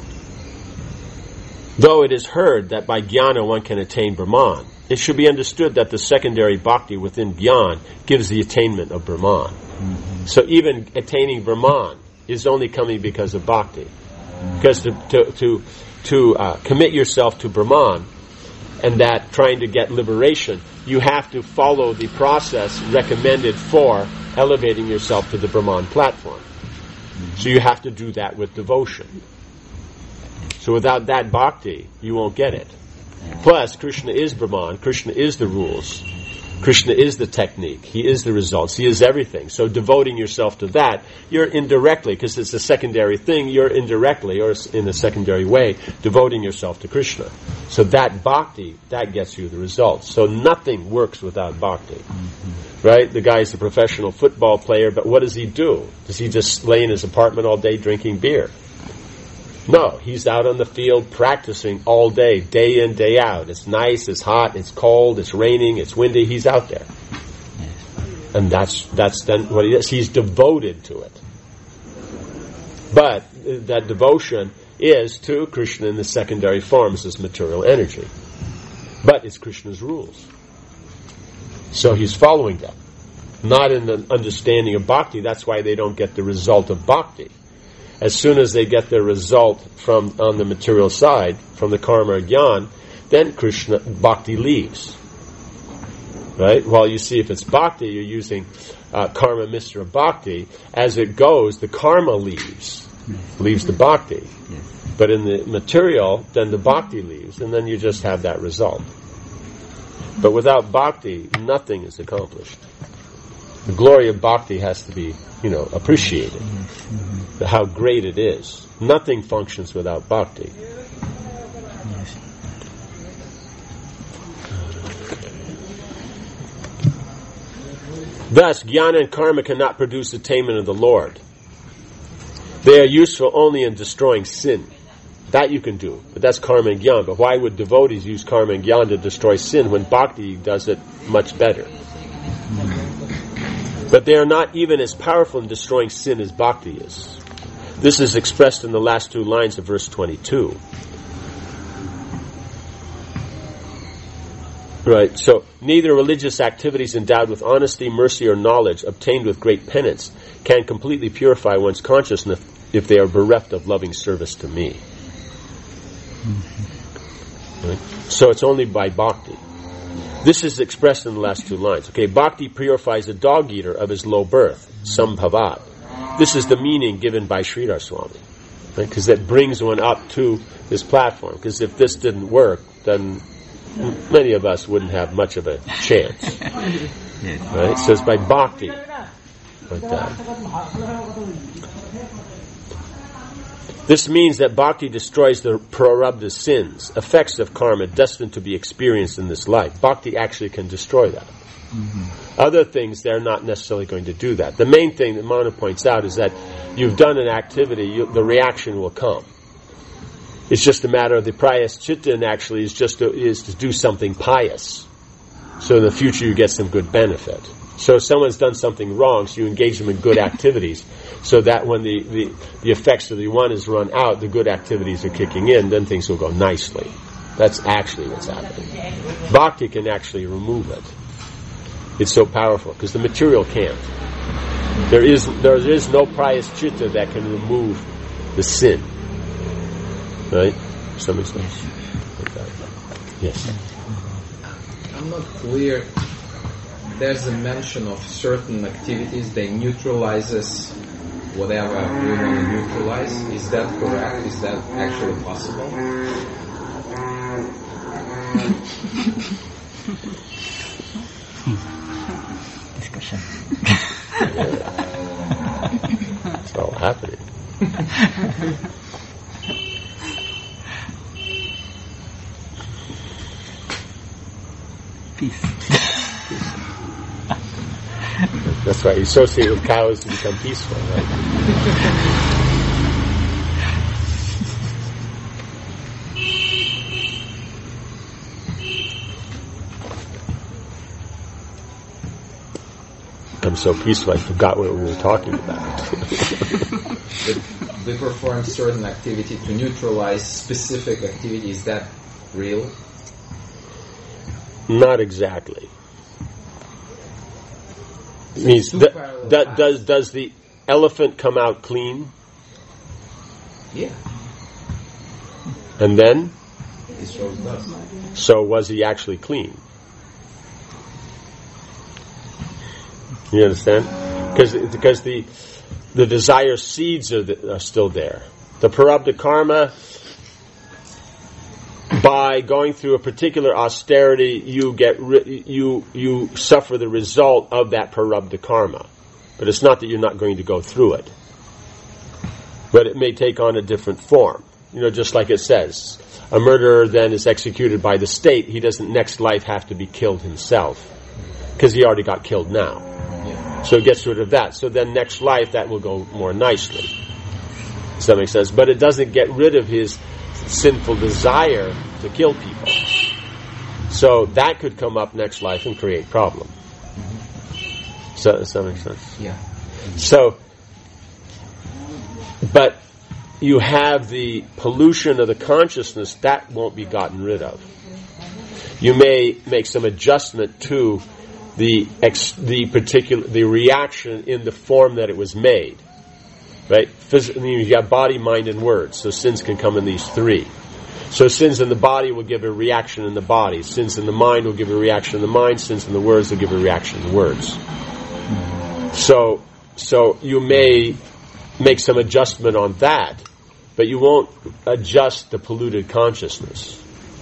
Though it is heard that by jnana one can attain Brahman, it should be understood that the secondary bhakti within jnana gives the attainment of Brahman. Mm-hmm. So even attaining Brahman is only coming because of bhakti. Mm-hmm. Because to to to, to uh, commit yourself to Brahman, and that trying to get liberation, you have to follow the process recommended for elevating yourself to the Brahman platform. Mm-hmm. So you have to do that with devotion. So without that bhakti, you won't get it. Plus, Krishna is Brahman, Krishna is the rules, Krishna is the technique, He is the results, He is everything. So devoting yourself to that, you're indirectly, because it's a secondary thing, you're indirectly, or in a secondary way, devoting yourself to Krishna. So that bhakti, that gets you the results. So nothing works without bhakti. Mm-hmm. Right? The guy's a professional football player, but what does he do? Does he just lay in his apartment all day drinking beer? No, he's out on the field practicing all day, day in, day out. It's nice, it's hot, it's cold, it's raining, it's windy. He's out there. And that's that's then what he is. He's devoted to it. But that devotion is to Krishna in the secondary forms as material energy. But it's Krishna's rules. So he's following them. Not in the understanding of bhakti. That's why they don't get the result of bhakti. As soon as they get their result from on the material side, from the karma or jnana, then Krishna bhakti leaves. Right? Well, you see, if it's bhakti, you're using uh, karma misra bhakti. As it goes, the karma leaves, leaves the bhakti. But in the material, then the bhakti leaves, and then you just have that result. But without bhakti, nothing is accomplished. The glory of bhakti has to be, you know, appreciated. Mm-hmm. How great it is. Nothing functions without bhakti. Yes. Thus, jnana and karma cannot produce attainment of the Lord. They are useful only in destroying sin. That you can do, but that's karma and jnana. But why would devotees use karma and jnana to destroy sin when bhakti does it much better? Mm-hmm. But they are not even as powerful in destroying sin as bhakti is. This is expressed in the last two lines of verse twenty-two. Right, so neither religious activities endowed with honesty, mercy, or knowledge, obtained with great penance, can completely purify one's consciousness if they are bereft of loving service to me. Mm-hmm. Right? So it's only by bhakti. This is expressed in the last two lines. Okay, bhakti purifies a dog-eater of his low birth, sambhavat. This is the meaning given by Sridhar Swami. Because right? It brings one up to this platform. Because if this didn't work, then many of us wouldn't have much of a chance. Right? It says by bhakti. Like that. This means that bhakti destroys the prarabdha sins, effects of karma destined to be experienced in this life. Bhakti actually can destroy that. Mm-hmm. Other things, they're not necessarily going to do that. The main thing that Manu points out is that you've done an activity, you, the reaction will come. It's just a matter of the prayaschitta actually is just to, is to do something pious. So in the future you get some good benefit. So if someone's done something wrong, so you engage them in good activities, so that when the, the, the effects of the one is run out, the good activities are kicking in, then things will go nicely. That's actually what's happening. Bhakti can actually remove it. It's so powerful because the material can't. There is there is no prayaschita that can remove the sin. Right? Some extent. Yes. I'm not clear. There's a mention of certain activities they neutralizes whatever we want to neutralize. Is that correct? Is that actually possible? Discussion. It's all happening. Peace. That's why you associate with cows to become peaceful, right? I'm so peaceful I forgot what we were talking about. They perform certain activity to neutralize specific activity. Is that real? Not exactly. It means that, that does does the elephant come out clean? Yeah. And then? It shows does. So was he actually clean? You understand? Because because the the desire seeds are, the, are still there. The prarabdha karma, by going through a particular austerity, you get ri- you you suffer the result of that prarabdha karma. But it's not that you're not going to go through it. But it may take on a different form. You know, just like it says, a murderer then is executed by the state. He doesn't next life have to be killed himself, because he already got killed now. Yeah. So it gets rid of that. So then next life, that will go more nicely. Does that make sense? But it doesn't get rid of his sinful desire to kill people. So that could come up next life and create problem. So, does that make sense? Yeah. So, but you have the pollution of the consciousness, that won't be gotten rid of. You may make some adjustment to the ex, the particular the reaction in the form that it was made. Right? Phys- I mean, you got body, mind, and words. So sins can come in these three. So sins in the body will give a reaction in the body. Sins in the mind will give a reaction in the mind. Sins in the words will give a reaction in the words. So, so you may make some adjustment on that, but you won't adjust the polluted consciousness.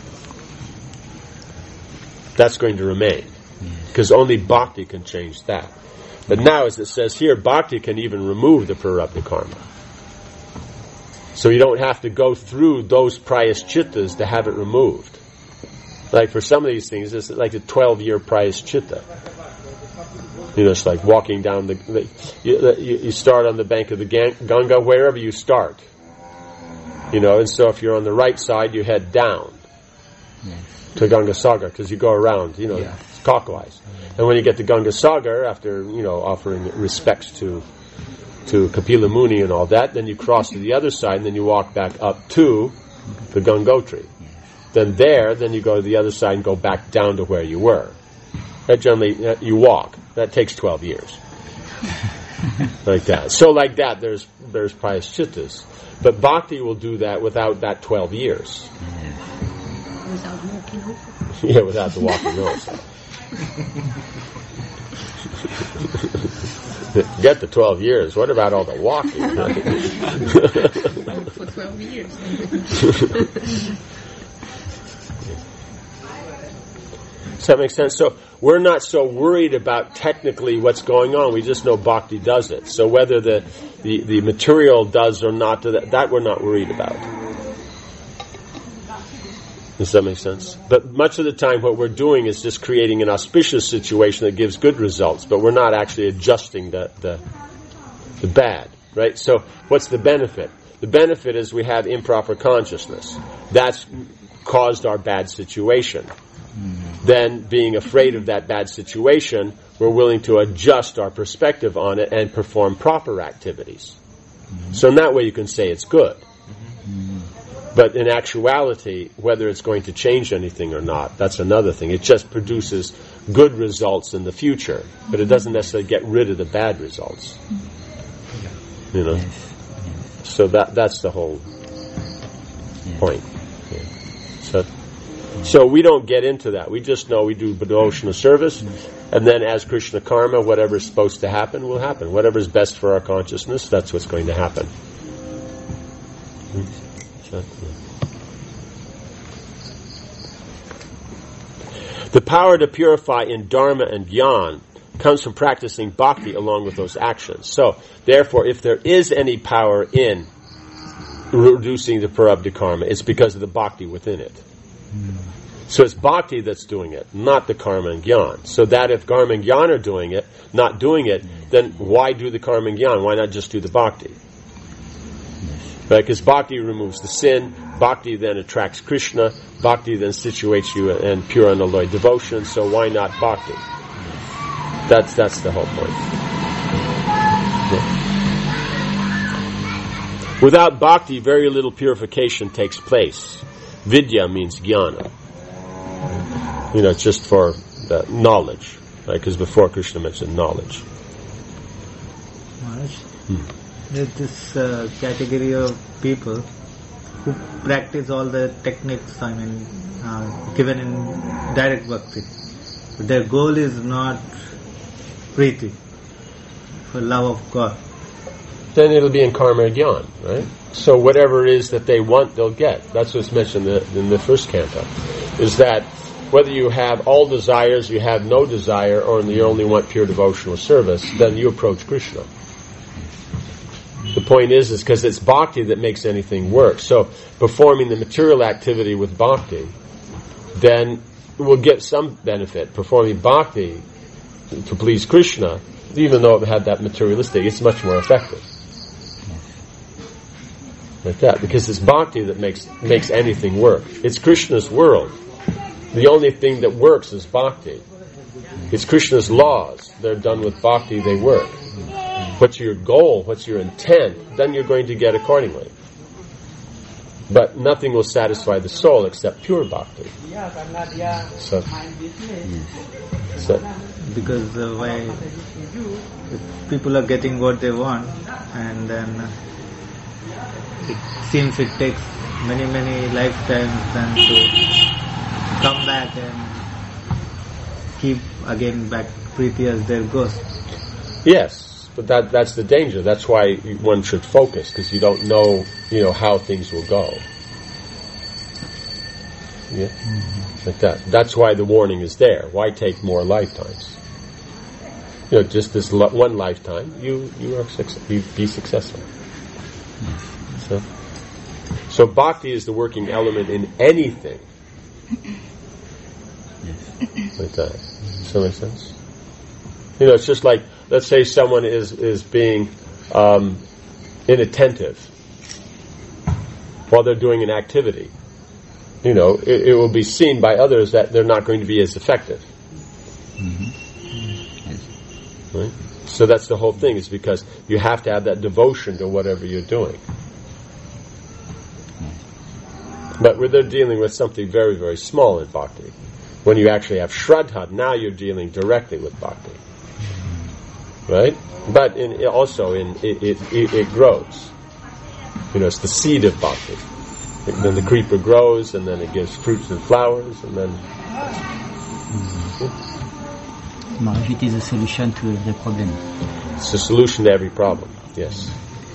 That's going to remain, because only bhakti can change that. But now, as it says here, bhakti can even remove the prarabdha karma. So you don't have to go through those prayaschittas to have it removed. Like for some of these things, it's like a twelve-year prayaschita. You know, it's like walking down the... the you, you start on the bank of the Ganga, wherever you start. You know, and so if you're on the right side, you head down to Ganga Sagar, because you go around, you know, yeah. clockwise. And when you get to Ganga Sagar, after, you know, offering respects to to Kapila Muni and all that, then you cross to the other side, and then you walk back up to the Gangotri. Then there, then you go to the other side and go back down to where you were. That generally, uh, you walk. That takes twelve years. Like that. So like that, there's there's prayaschittas. But bhakti will do that without that twelve years. Without walking also. Yeah, without the walking also. Get the twelve years. What about all the walking? For twelve years. Does that make sense? So we're not so worried about technically what's going on. We just know bhakti does it. So whether the, the, the material does or not, that, that we're not worried about. Does that make sense? But much of the time what we're doing is just creating an auspicious situation that gives good results, but we're not actually adjusting the, the, the bad, right? So what's the benefit? The benefit is we have improper consciousness. That's caused our bad situation. Mm-hmm. Then, being afraid of that bad situation, we're willing to adjust our perspective on it and perform proper activities. Mm-hmm. So in that way you can say it's good. Mm-hmm. But in actuality, whether it's going to change anything or not, that's another thing. It just produces good results in the future, but it doesn't necessarily get rid of the bad results. You know? So that that's the whole point. Yeah. So, so we don't get into that. We just know we do devotional service, and then as Krishna karma, whatever is supposed to happen will happen. Whatever is best for our consciousness, that's what's going to happen. So, yeah. The power to purify in dharma and jnana comes from practicing bhakti along with those actions. So, therefore, if there is any power in reducing the prarabdha karma, it's because of the bhakti within it. Mm. So it's bhakti that's doing it, not the karma and jnana. So that if karma and jnana are doing it, not doing it, then why do the karma and jnana? Why not just do the bhakti? Right? Because bhakti removes the sin, bhakti then attracts Krishna, bhakti then situates you in pure unalloyed devotion, so why not bhakti? That's that's the whole point. Yeah. Without bhakti, very little purification takes place. Vidya means jnana. You know, it's just for the knowledge, right? Because before Krishna mentioned knowledge. Maharaj, hmm. There's this uh, category of people who practice all the techniques, I mean, uh, given in direct bhakti. But their goal is not priti, for love of God. Then it'll be in karma and jnana, right? So whatever it is that they want, they'll get. That's what's mentioned in the, in the first canto. Is that whether you have all desires, you have no desire, or you only want pure devotional service, then you approach Krishna. The point is, is because it's bhakti that makes anything work. So performing the material activity with bhakti, then we'll get some benefit. Performing bhakti to please Krishna, even though it had that materialistic, it's much more effective. Like that, because it's bhakti that makes makes anything work. It's Krishna's world. The only thing that works is bhakti. It's Krishna's laws. They're done with bhakti, they work. What's your goal? What's your intent? Then you're going to get accordingly. But nothing will satisfy the soul except pure bhakti. So, so because uh, why people are getting what they want, and then uh, it seems it takes many many lifetimes then to come back and keep again back Priti as their ghost. Yes, but that that's the danger. That's why one should focus, because you don't know, you know, how things will go. Yeah, mm-hmm. Like that. That's why the warning is there. Why take more lifetimes? You know, just this lo- one lifetime, you you are success- you be successful. Mm-hmm. So, so bhakti is the working element in anything. Like that. Does that make sense? You know, it's just like, let's say someone is, is being um, inattentive while they're doing an activity. You know, it, it will be seen by others that they're not going to be as effective. Mm-hmm. Right? So that's the whole thing, is because you have to have that devotion to whatever you're doing. But they're dealing with something very, very small in bhakti. When you actually have shraddha, now you're dealing directly with bhakti. Right? But in, also in it, it, it, it grows. You know, it's the seed of bhakti. And then the creeper grows, and then it gives fruits and flowers, and then... Mm-hmm. Maharaj, it is a solution to every problem. It's a solution to every problem, yes.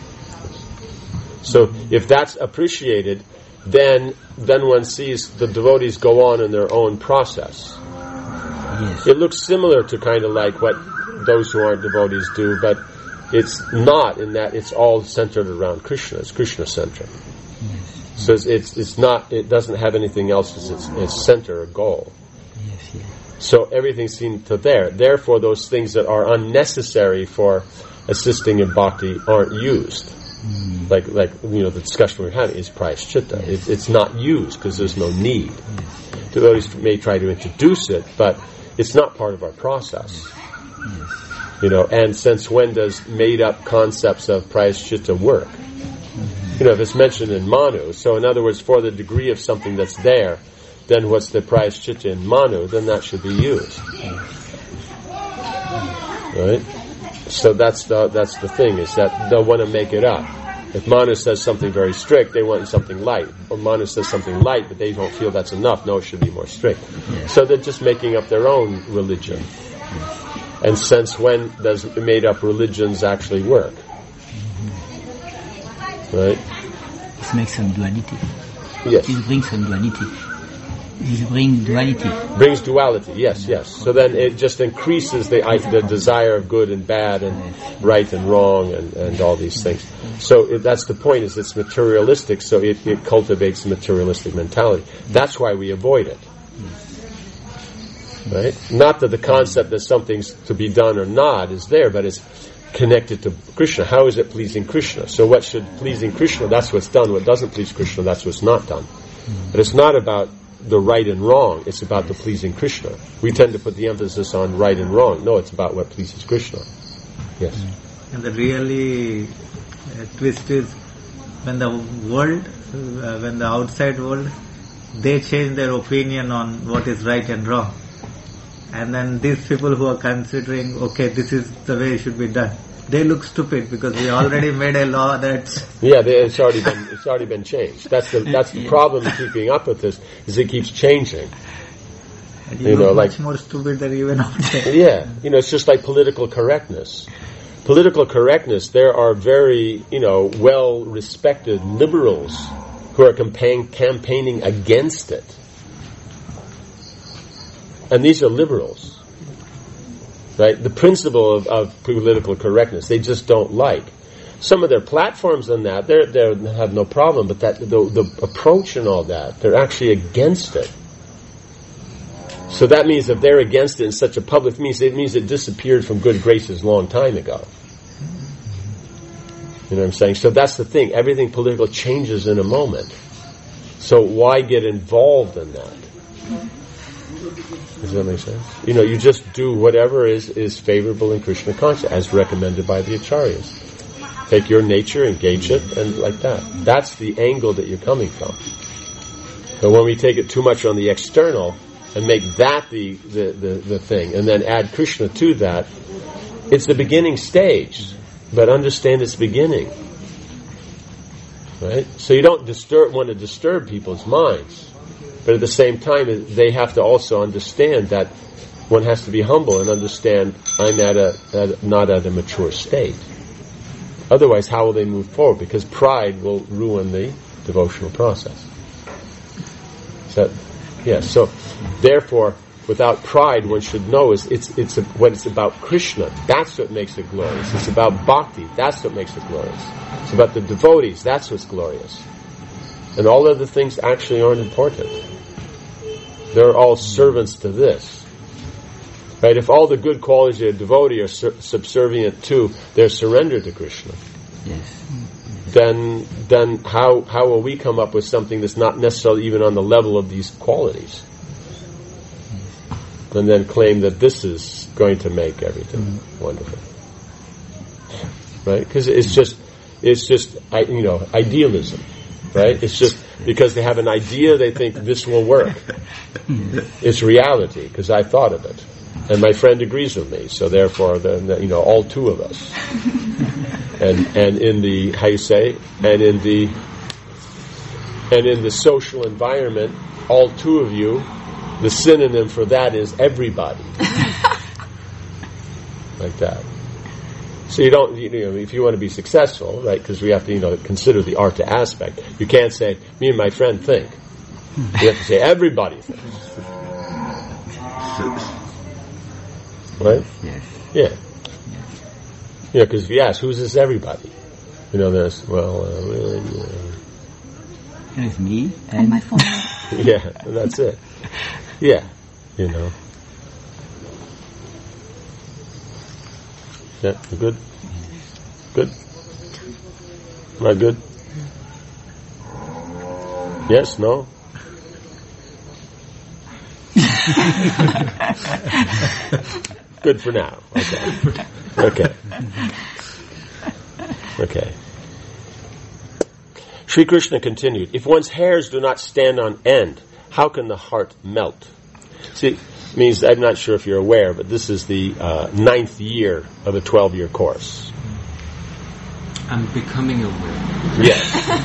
So if that's appreciated, then then one sees the devotees go on in their own process. Yes. It looks similar to kind of like what those who aren't devotees do, but it's not, in that it's all centered around Krishna. It's Krishna-centric. Yes. So it's, it's it's not. It doesn't have anything else as its, its center or goal. Yes, yes. So everything's seen to there. Therefore, those things that are unnecessary for assisting in bhakti aren't used. Mm. Like, like you know, the discussion we're having is prayaschitta. Yes. It, it's not used because there's no need. Yes. Devotees may try to introduce it, but it's not part of our process. Yes. You know, and since when does made-up concepts of prayaschitta work? Mm-hmm. You know, if it's mentioned in Manu, so in other words, for the degree of something that's there, then what's the prayaschitta in Manu, then that should be used. Right? So that's the that's the thing, is that they'll want to make it up. If Manu says something very strict, they want something light. Or Manu says something light, but they don't feel that's enough. No, it should be more strict. Yes. So they're just making up their own religion. Yes. And since when does made-up religions actually work? Mm-hmm. Right? This makes some duality. Yes. This brings some duality. This brings duality. Brings duality, yes, yes. So then it just increases the the desire of good and bad and right and wrong and, and all these things. So it, that's the point, is it's materialistic, so it, it cultivates the materialistic mentality. That's why we avoid it. Right? Not that the concept that something's to be done or not is there, but it's connected to Krishna. How is it pleasing Krishna? So what should pleasing Krishna, that's what's done. What doesn't please Krishna, that's what's not done. But it's not about the right and wrong, it's about the pleasing Krishna. We tend to put the emphasis on right and wrong. No, it's about what pleases Krishna. Yes. And the really uh, twist is when the world, uh, when the outside world, they change their opinion on what is right and wrong. And then these people who are considering, okay, this is the way it should be done, they look stupid because we already made a law that. Yeah, they, it's already been it's already been changed. That's the that's the problem in keeping up with this, is it keeps changing. And you, you know, look like much more stupid than even outside. Yeah, you know, it's just like political correctness. Political correctness. There are very, you know, well respected liberals who are campaign, campaigning against it, and these are liberals. Right? The principle of, of political correctness, they just don't like. Some of their platforms on that, they they have no problem, but that the, the approach and all that, they're actually against it. So that means if they're against it in such a public, it means it means it disappeared from good graces a long time ago. You know what I'm saying? So that's the thing. Everything political changes in a moment. So why get involved in that? Does that make sense? You know, you just do whatever is, is favorable in Krishna consciousness, as recommended by the acharyas. Take your nature, engage it, and like that. That's the angle that you're coming from. But when we take it too much on the external and make that the, the, the, the thing, and then add Krishna to that, it's the beginning stage. But understand its beginning. Right? So you don't disturb, want to disturb people's minds. But at the same time, they have to also understand that one has to be humble and understand I'm at a, at, not at a mature state. Otherwise, how will they move forward? Because pride will ruin the devotional process. So, yeah. So, therefore, without pride, one should know is it's it's a, when it's about Krishna. That's what makes it glorious. It's about bhakti. That's what makes it glorious. It's about the devotees. That's what's glorious. And all other things actually aren't important. They're all servants to this. Right? If all the good qualities of a devotee are su- subservient to their surrender to Krishna, yes. then then how how will we come up with something that's not necessarily even on the level of these qualities? And then claim that this is going to make everything mm-hmm. wonderful. Right? Because it's just it's just you know idealism. Right? It's just because they have an idea, they think this will work. It's reality, because I thought of it. And my friend agrees with me, so therefore, then, you know, all two of us. And and in the, how you say, and in the, and in the social environment, all two of you, the synonym for that is everybody. Like that. So you don't, you know, if you want to be successful, right, because we have to, you know, consider the artha aspect. You can't say, me and my friend think. You have to say, everybody thinks. Right? Yes. Yeah. Yeah, because if you ask, who's this everybody? You know, there's, well, uh, really, uh, there's me and, and my phone. Yeah, and that's it. Yeah, you know. Yeah, you good? Good? Am I good? Yes, no? Good for now. Okay. Okay. Okay. Sri Krishna continued, if one's hairs do not stand on end, how can the heart melt? See, means, I'm not sure if you're aware, but this is the uh, ninth year of a twelve-year course. I'm becoming aware. Yes.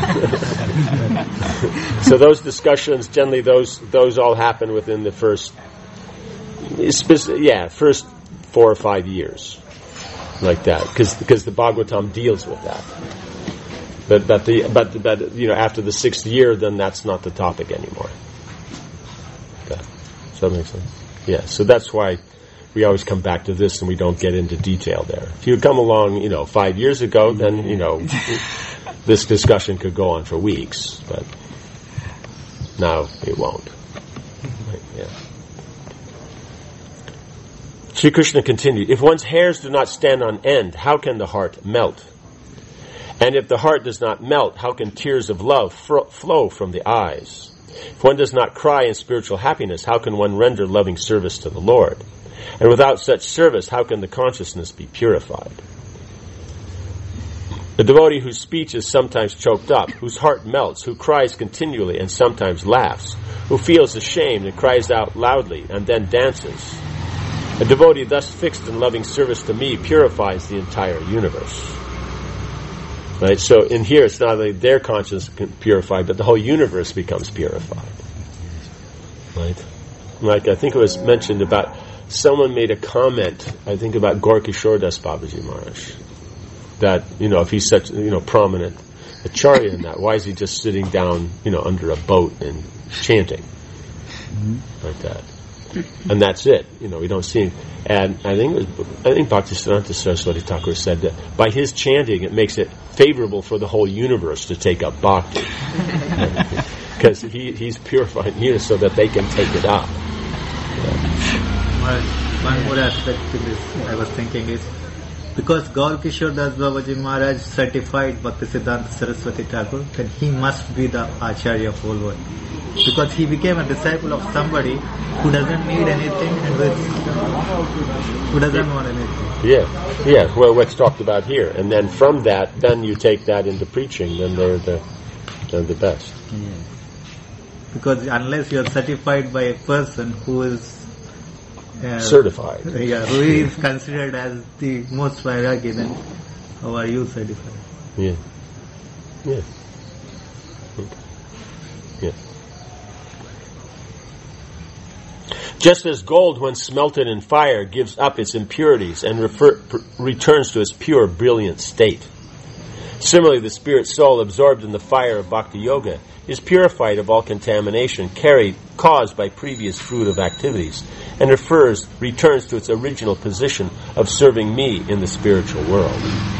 So those discussions, generally those those all happen within the first, yeah, first four or five years, like that, because because the Bhagavatam deals with that. But but the but but you know after the sixth year, then that's not the topic anymore. Okay. Does that make sense? Yeah. So that's why we always come back to this and we don't get into detail there. If you come along, you know, five years ago, then, you know, this discussion could go on for weeks, but now it won't. Right, yeah. Sri Krishna continued, if one's hairs do not stand on end, how can the heart melt? And if the heart does not melt, how can tears of love fro- flow from the eyes? If one does not cry in spiritual happiness, how can one render loving service to the Lord? And without such service, how can the consciousness be purified? The devotee whose speech is sometimes choked up, whose heart melts, who cries continually and sometimes laughs, who feels ashamed and cries out loudly and then dances. A devotee thus fixed in loving service to me purifies the entire universe. Right? So in here, it's not only their consciousness purified, but the whole universe becomes purified. Right? Like I think it was mentioned about, someone made a comment, I think about Gaur Kishore Das Babaji Maharaj, that, you know, if he's such, you know, prominent acharya in that, why is he just sitting down, you know, under a boat and chanting? Mm-hmm. Like that. And that's it. You know, we don't see him. And I think it was, I think Bhaktisiddhanta Saraswati Thakur said that by his chanting, it makes it favorable for the whole universe to take up bhakti. Because he, he's purifying here so that they can take it up. Yeah. One more aspect to this I was thinking is, because Gaur Kishore Das Babaji Maharaj certified Bhaktisiddhanta Saraswati Thakur, then he must be the Acharya of whole world. Because he became a disciple of somebody who doesn't need anything and who doesn't want anything. Yeah, yeah. Well, what's talked about here, and then from that, then you take that into preaching. Then they're the they're the best. Yeah. Because unless you are certified by a person who is Uh, certified. Yeah, who is considered as the most vairagi, then how are you certified? Yeah. Yeah. Okay. Yeah. Just as gold, when smelted in fire, gives up its impurities and refer, pr- returns to its pure, brilliant state. Similarly, the spirit soul absorbed in the fire of Bhakti Yoga is purified of all contamination carried, caused by previous fruit of activities, and refers, returns to its original position of serving me in the spiritual world.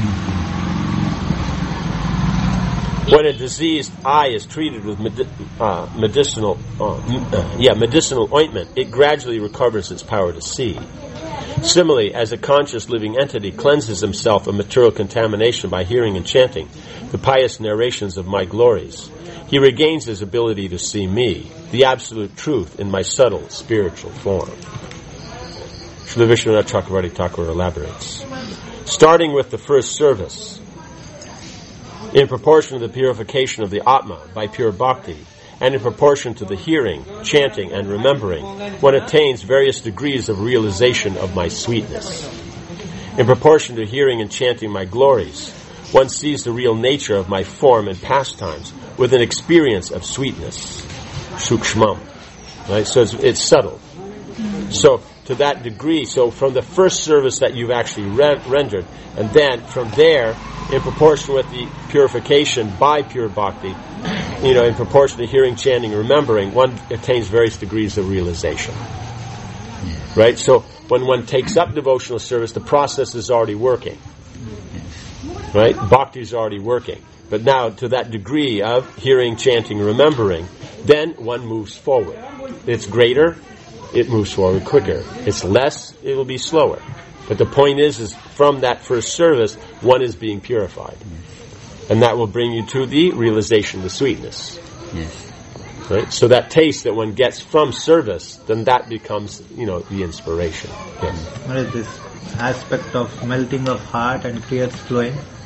When a diseased eye is treated with medi- uh, medicinal, uh, uh, yeah, medicinal ointment, it gradually recovers its power to see. Similarly, as a conscious living entity cleanses himself of material contamination by hearing and chanting the pious narrations of my glories, he regains his ability to see me, the absolute truth, in my subtle spiritual form. Srila Vishwanath Chakravarti Thakur elaborates. Starting with the first service, in proportion to the purification of the Atma by pure bhakti, and in proportion to the hearing, chanting, and remembering, one attains various degrees of realization of my sweetness. In proportion to hearing and chanting my glories, one sees the real nature of my form and pastimes with an experience of sweetness, sukshmam. Right? So it's, it's subtle. So to that degree, so from the first service that you've actually re- rendered, and then from there, in proportion with the purification by pure bhakti, you know, in proportion to hearing, chanting, and remembering, one attains various degrees of realization. Yes. Right? So when one takes up devotional service, the process is already working. Yes. Right? Bhakti is already working. But now, to that degree of hearing, chanting, remembering, then one moves forward. It's greater, it moves forward quicker. It's less, it will be slower. But the point is, is from that first service, one is being purified. And that will bring you to the realization, the sweetness. Yes. Right? So that taste that one gets from service, then that becomes, you know, the inspiration. Yes. What is this aspect of melting of heart and tears flowing?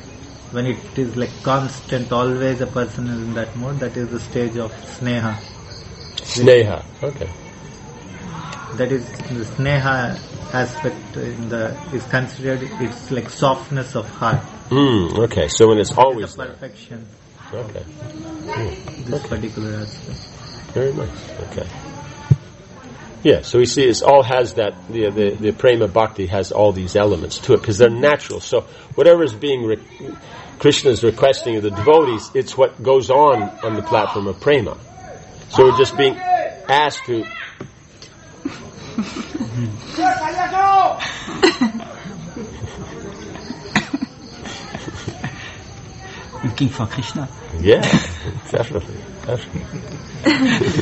when it is like constant, always a person is in that mode, that is the stage of sneha. Sneha, okay. That is the sneha aspect in the is considered, it's like softness of heart. Mm, okay, so when it's always the perfection. There. Okay. Mm, this okay. particular aspect. Very nice. Okay. Yeah, so we see it all has that, the, the, the prema bhakti has all these elements to it, because they're natural. So whatever is being, re- Krishna is requesting of the devotees, it's what goes on on the platform of prema. So we're just being asked to... Looking for Krishna. Yeah, definitely. definitely.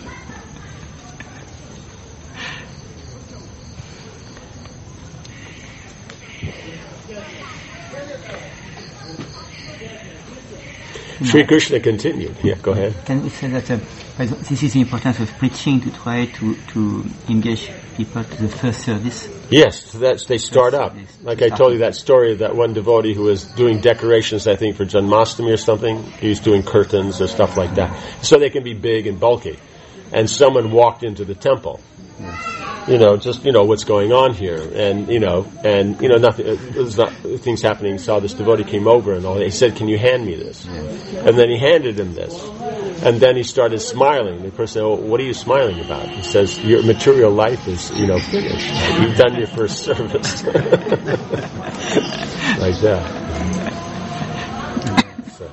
Sri Krishna continued. Yeah, go ahead. Can we say that uh, this is the importance of preaching to try to, to engage people to the first service? Yes, so that's, they start up. Like I told you that story of that one devotee who was doing decorations, I think, for Janmashtami or something. He was doing curtains or stuff like that. So they can be big and bulky. And someone walked into the temple. You know, just, you know, what's going on here. And, you know, and, you know, nothing, it was not, things happening. Saw this devotee came over and all. He said, can you hand me this? And then he handed him this. And then he started smiling. The person said, oh, what are you smiling about? He says, your material life is, you know, finished. You've done your first service. Like that. So.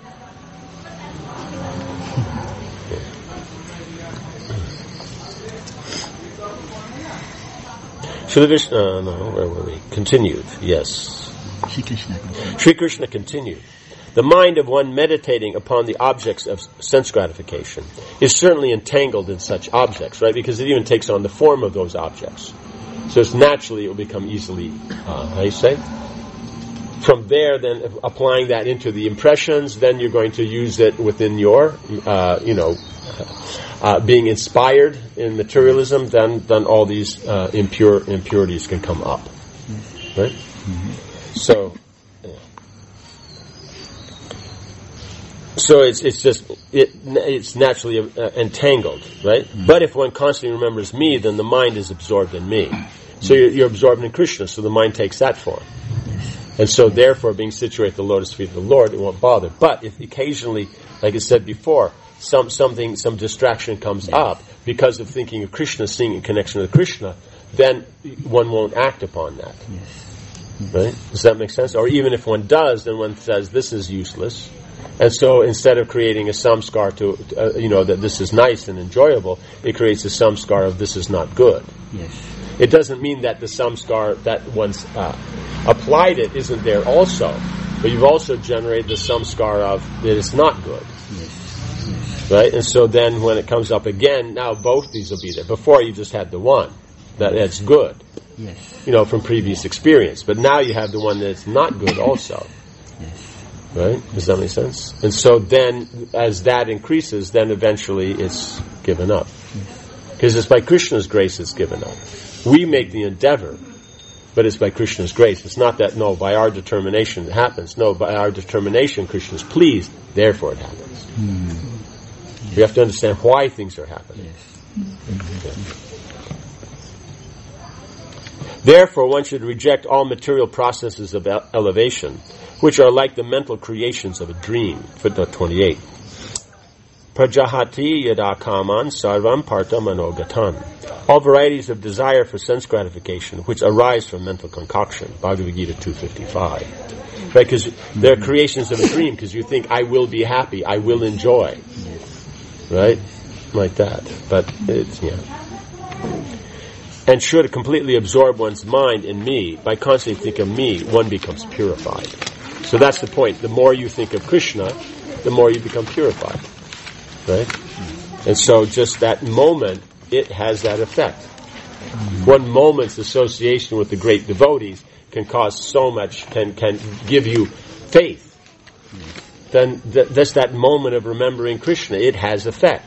Srila Krishna, uh, no, where were we? Continued, yes. Sri Krishna continued. Sri Krishna continued. The mind of one meditating upon the objects of sense gratification is certainly entangled in such objects, right? Because it even takes on the form of those objects. So it's naturally, it will become easily, uh, how do you say? From there, then applying that into the impressions, then you're going to use it within your, uh, you know, uh, being inspired in materialism, then, then all these uh, impure impurities can come up. Right? Mm-hmm. So, So it's it's just it it's naturally uh, entangled, right? Mm-hmm. But if one constantly remembers me, then the mind is absorbed in me. So you're, you're absorbed in Krishna, so the mind takes that form. And so therefore, being situated at the lotus feet of the Lord, it won't bother. But if occasionally, like I said before, some something some distraction comes yes. up because of thinking of Krishna, seeing in connection with Krishna, then one won't act upon that. Yes. Right? Does that make sense? Or even if one does, then one says this is useless. And so instead of creating a samskar to, uh, you know, that this is nice and enjoyable, it creates a samskar of this is not good. Yes. It doesn't mean that the samskar that one's uh, applied it isn't there also, but you've also generated the samskar of that it's not good. Yes. Yes. Right? And so then when it comes up again, now both these will be there. Before you just had the one, that it's good. Yes. You know, from previous experience. But now you have the one that's not good also. Yes. Right? Does that make sense? And so then, as that increases, then eventually it's given up. Because it's by Krishna's grace it's given up. We make the endeavor, but it's by Krishna's grace. It's not that, no, by our determination it happens. No, by our determination Krishna's pleased, therefore it happens. Mm. Yes. We have to understand why things are happening. Yes. Mm-hmm. Therefore, one should reject all material processes of ele- elevation, which are like the mental creations of a dream. Footnote twenty-eight. Prajahati yada kaman sarvam parta manogatan. All varieties of desire for sense gratification, which arise from mental concoction. Bhagavad Gita two fifty-five. Right, because they're creations of a dream, because you think, I will be happy, I will enjoy. Right? Like that. But it's, yeah. And should completely absorb one's mind in me. By constantly thinking of me, one becomes purified. So that's the point. The more you think of Krishna, the more you become purified. Right? And so just that moment, it has that effect. One moment's association with the great devotees can cause so much, can can give you faith. Then th- just that moment of remembering Krishna, it has effect.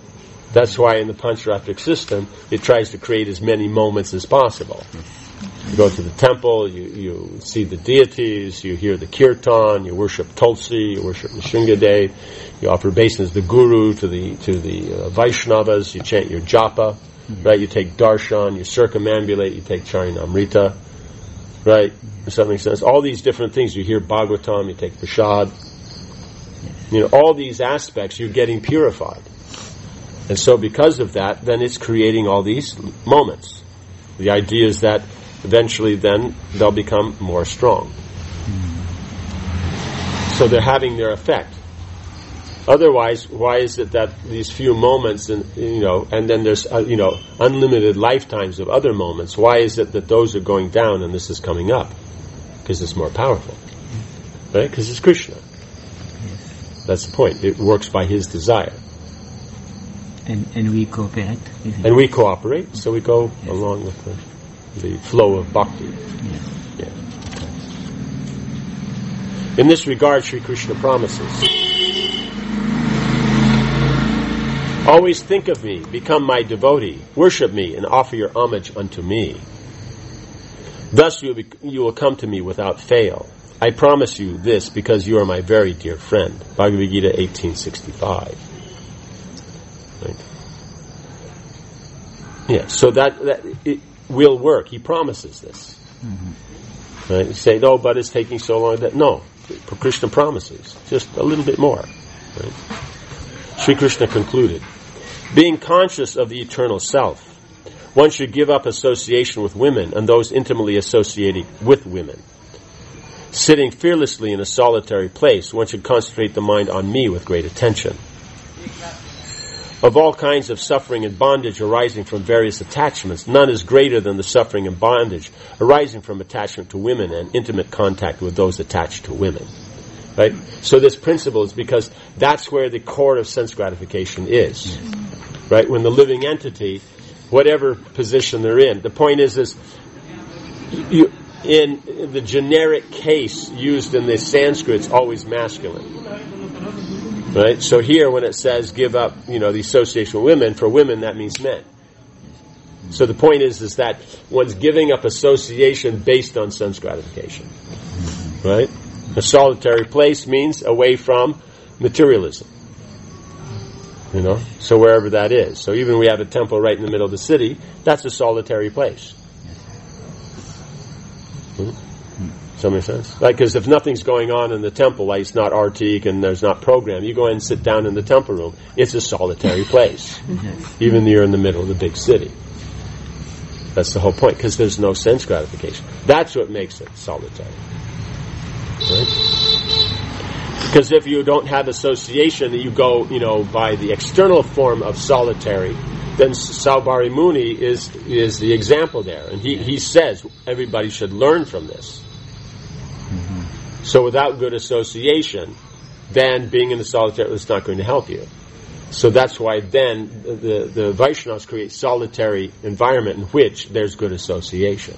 That's why in the Pancharatric system, it tries to create as many moments as possible. You go to the temple, you, you see the deities, you hear the kirtan, you worship Tulsi, you worship Nrsimhadev, you offer obeisance to the guru, to the to the uh, Vaishnavas, you chant your japa, mm-hmm. right? You take darshan, you circumambulate, you take charinamrita, right? Does that make sense? All these different things. You hear Bhagavatam, you take prasad. You know, all these aspects, you're getting purified. And so because of that, then it's creating all these moments. The idea is that eventually then they'll become more strong. So they're having their effect. Otherwise, why is it that these few moments, and you know, and then there's uh, you know unlimited lifetimes of other moments? Why is it that those are going down and this is coming up? Because it's more powerful, right? Because it's Krishna. That's the point. It works by his desire. And and we cooperate. And we cooperate, so we go yes. along with the, the flow of bhakti. Yes. Yeah. In this regard, Sri Krishna promises, always think of me, become my devotee, worship me, and offer your homage unto me. Thus you will, be, you will come to me without fail. I promise you this because you are my very dear friend. Bhagavad Gita eighteen sixty-five. Right. Yeah, so that, that it will work. He promises this. Mm-hmm. Right? You say, no, but it's taking so long. That no, Krishna promises just a little bit more. Right? Sri Krishna concluded, being conscious of the eternal self, one should give up association with women and those intimately associated with women. Sitting fearlessly in a solitary place, one should concentrate the mind on me with great attention. Of all kinds of suffering and bondage arising from various attachments, none is greater than the suffering and bondage arising from attachment to women and intimate contact with those attached to women. Right? So this principle is because that's where the core of sense gratification is. Right? When the living entity, whatever position they're in, the point is, is you, in the generic case used in the Sanskrit, it's always masculine. Right? So here when it says give up, you know, the association with women, for women that means men. So the point is, is that one's giving up association based on sense gratification. Right? A solitary place means away from materialism. You know? So wherever that is. So even we have a temple right in the middle of the city, that's a solitary place. Hmm? Does that make sense? Like, because if nothing's going on in the temple, like it's not artik and there's not program, you go in and sit down in the temple room, it's a solitary place. Mm-hmm. Even though you're in the middle of the big city. That's the whole point, because there's no sense gratification. That's what makes it solitary. Right? Because if you don't have association, you go, you know, by the external form of solitary, then Saubhari Muni is is the example there. And he, he says everybody should learn from this. Mm-hmm. So without good association, then being in the solitary is not going to help you. So that's why then the, the Vaishnavas create solitary environment in which there's good association.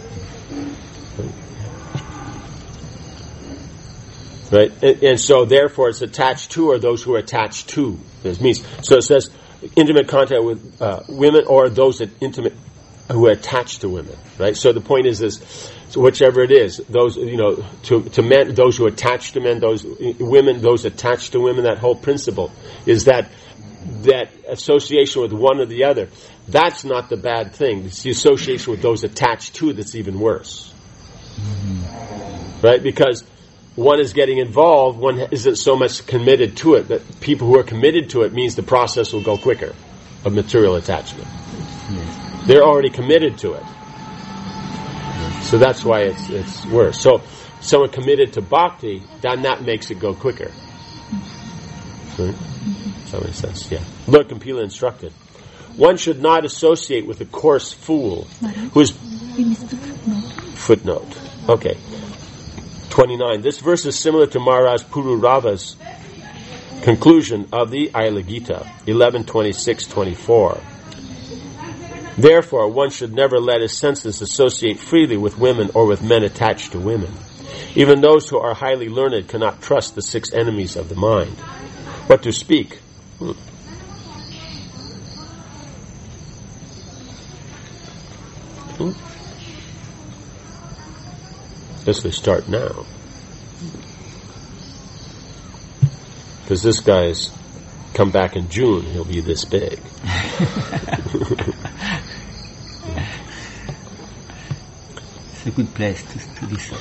Right? And, and so therefore it's attached to, or those who are attached to. This means, so it says intimate contact with uh, women, or those that intimate who are attached to women. Right? So the point is this, so whichever it is, those, you know, to, to men, those who attach to men, those women, those attached to women, that whole principle is that that association with one or the other, that's not the bad thing. It's the association with those attached to that's even worse. Mm-hmm. Right? Because one is getting involved, one isn't so much committed to it. That people who are committed to it means the process will go quicker of material attachment. Mm-hmm. They're already committed to it. So that's why it's it's worse. So someone committed to bhakti, then that makes it go quicker. Right? Does that make sense? Yeah. Lord Kampila instructed, one should not associate with a coarse fool who is... Footnote. Okay. twenty-nine. This verse is similar to Maharaj Pururava's conclusion of the Ayala Gita, eleven twenty-six twenty-four. Therefore, one should never let his senses associate freely with women or with men attached to women. Even those who are highly learned cannot trust the six enemies of the mind. What to speak? Hmm. Hmm? Guess we start now. Because this guy's come back in June, he'll be this big. It's a good place to, to listen.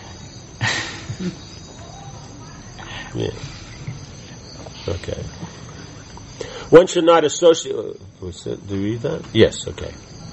Yeah. Okay. One should not associate... Was that, do you read that? Yes, okay.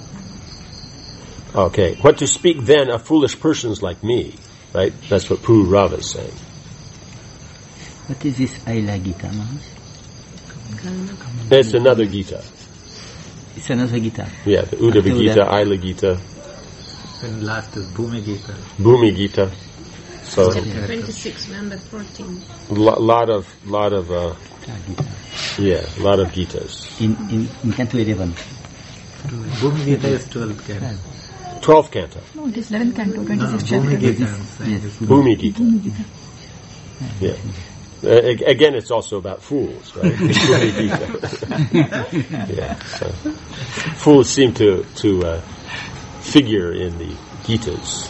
Okay. What to speak then of foolish persons like me, right? That's what Puru Rava is saying. What is this Aila Gita, Maharaj? It's another Gita. It's another Gita. Yeah, the Uddhava Gita, Aila Gita. And last is Bhumi Gita. Bhumi Gita. So, twenty-six, number fourteen. lot, lot of, lot of, uh, yeah, a lot of Gitas. In, in, in Canto eleven. Bhumi Gita is twelfth canto. Twelfth canto. No, it is eleventh canto, twenty-sixth No, chapter. Bhumi Gita. Yes. Bhumi Gita. Yeah. Uh, ag- again, it's also about fools, right? Bhumi Gita. Yeah. So, fools seem to to uh, figure in the Gitas.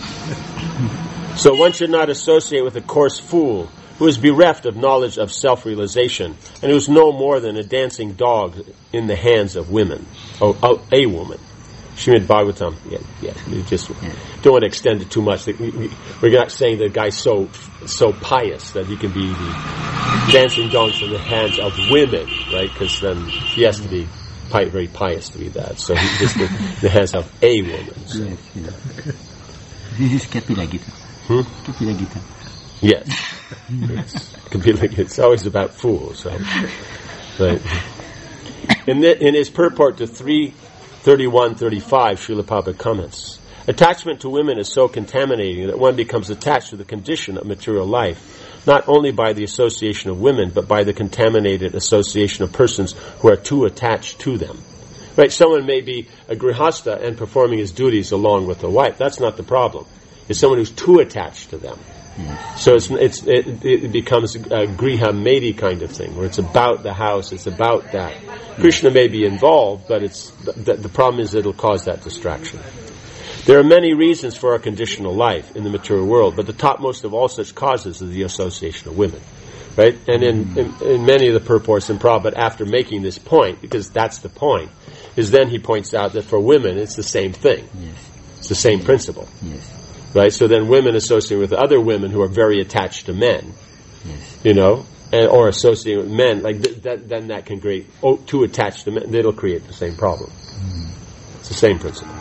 So one should not associate with a coarse fool who is bereft of knowledge of self-realization and who is no more than a dancing dog in the hands of women. Oh, oh a woman. Srimad Bhagavatam. Yeah, yeah. We just don't want to extend it too much. We're not saying the guy's so so pious that he can be the dancing dogs in the hands of women, right? Because then he has to be pi- very pious to be that. So he's just in the hands of a woman. So. Yes, yes. This is Kapila Gita. Hmm? Kapila Gita. Yes. It's, it's always about fools, right? Right. In, the, in his purport to three thirty-one thirty-five, Srila Prabhupada comments, attachment to women is so contaminating that one becomes attached to the condition of material life, not only by the association of women, but by the contaminated association of persons who are too attached to them. Right? Someone may be a grihasta and performing his duties along with the wife. That's not the problem. It's someone who's too attached to them. So it's, it's, it, it becomes a griha medi kind of thing, where it's about the house, it's about that. Krishna may be involved, but it's the, the problem is it'll cause that distraction. There are many reasons for our conditional life in the material world, but the topmost of all such causes is the association of women. Right? And in, in, in many of the purports in Prabhupada, after making this point, because that's the point, is then he points out that for women it's the same thing. Yes. It's the same principle. Yes. Right? So then women associating with other women who are very attached to men, Yes. you know, and, or associating with men, like th- that, then that can create, oh, too attached to men, it'll create the same problem. Mm. It's the same principle.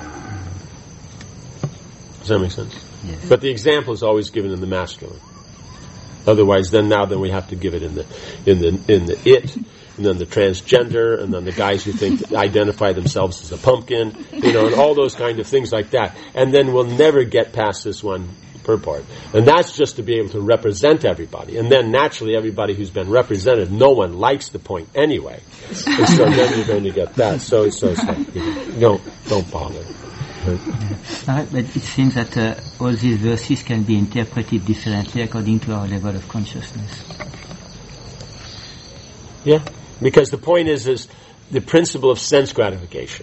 Does that make sense? Yes. But the example is always given in the masculine. Otherwise, then now then we have to give it in the in the in the it, and then the transgender, and then the guys who think identify themselves as a pumpkin, you know, and all those kind of things like that. And then we'll never get past this one purport. And that's just to be able to represent everybody. And then naturally, everybody who's been represented, no one likes the point anyway. And so then you're going to get that. So so it's like, you know, don't don't bother. Right? Uh, but it seems that uh, all these verses can be interpreted differently according to our level of consciousness. Yeah, because the point is, is the principle of sense gratification.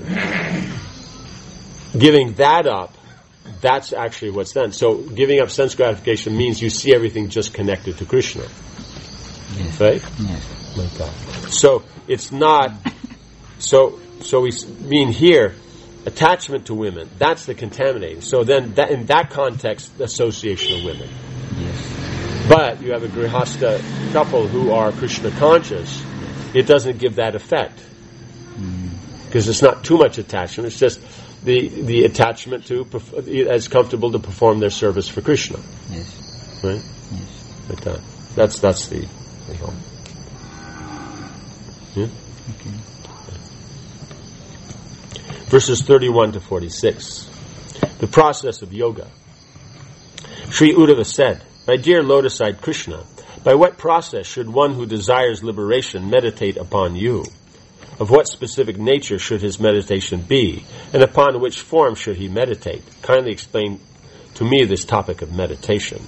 Giving that up, that's actually what's done. So giving up sense gratification means you see everything just connected to Krishna. Yes. Right? Yes. Like that. So it's not, so, so we mean here, attachment to women, that's the contaminating. So then that, in that context, the association of women. Yes. But you have a grihasta couple who are Krishna conscious, it doesn't give that effect. Because mm. it's not too much attachment, it's just the the attachment to, as comfortable to perform their service for Krishna. Yes. Right? Yes. Like that. That's, that's the, the whole. Yeah? Okay. Verses thirty-one to forty-six. The process of yoga. Sri Uddhava said, "My dear lotus-eyed Krishna, by what process should one who desires liberation meditate upon you? Of what specific nature should his meditation be? And upon which form should he meditate? Kindly explain to me this topic of meditation."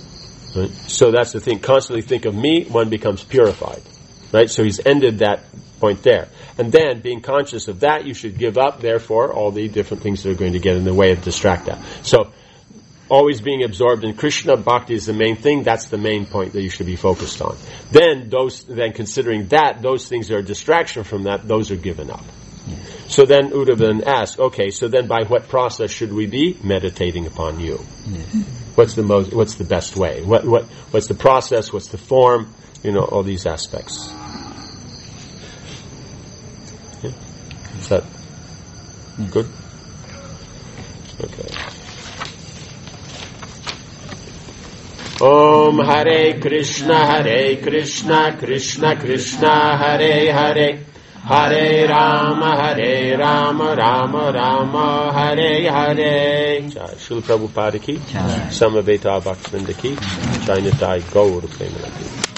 Right? So that's the thing. Constantly think of me, one becomes purified. Right? So he's ended that point there. And then, being conscious of that, you should give up, therefore, all the different things that are going to get in the way of distract that. So, always being absorbed in Krishna, bhakti is the main thing. That's the main point that you should be focused on. Then, those, then considering that, those things that are a distraction from that, those are given up. Yes. So then Uddhava then asks, okay, so then by what process should we be? Meditating upon you. Yes. What's the most, what's the best way? What, what, what's the process? What's the form? You know, all these aspects. Yeah. Is that good? Okay. Om Hare Krishna, Hare Krishna, Krishna Krishna, Hare Hare, Hare Rama, Hare Rama, Rama Rama, Hare Hare. Jai Srila Prabhupada ki, Samaveta Bhaktivinoda ki, Jai Nitai Gaur Premanandi.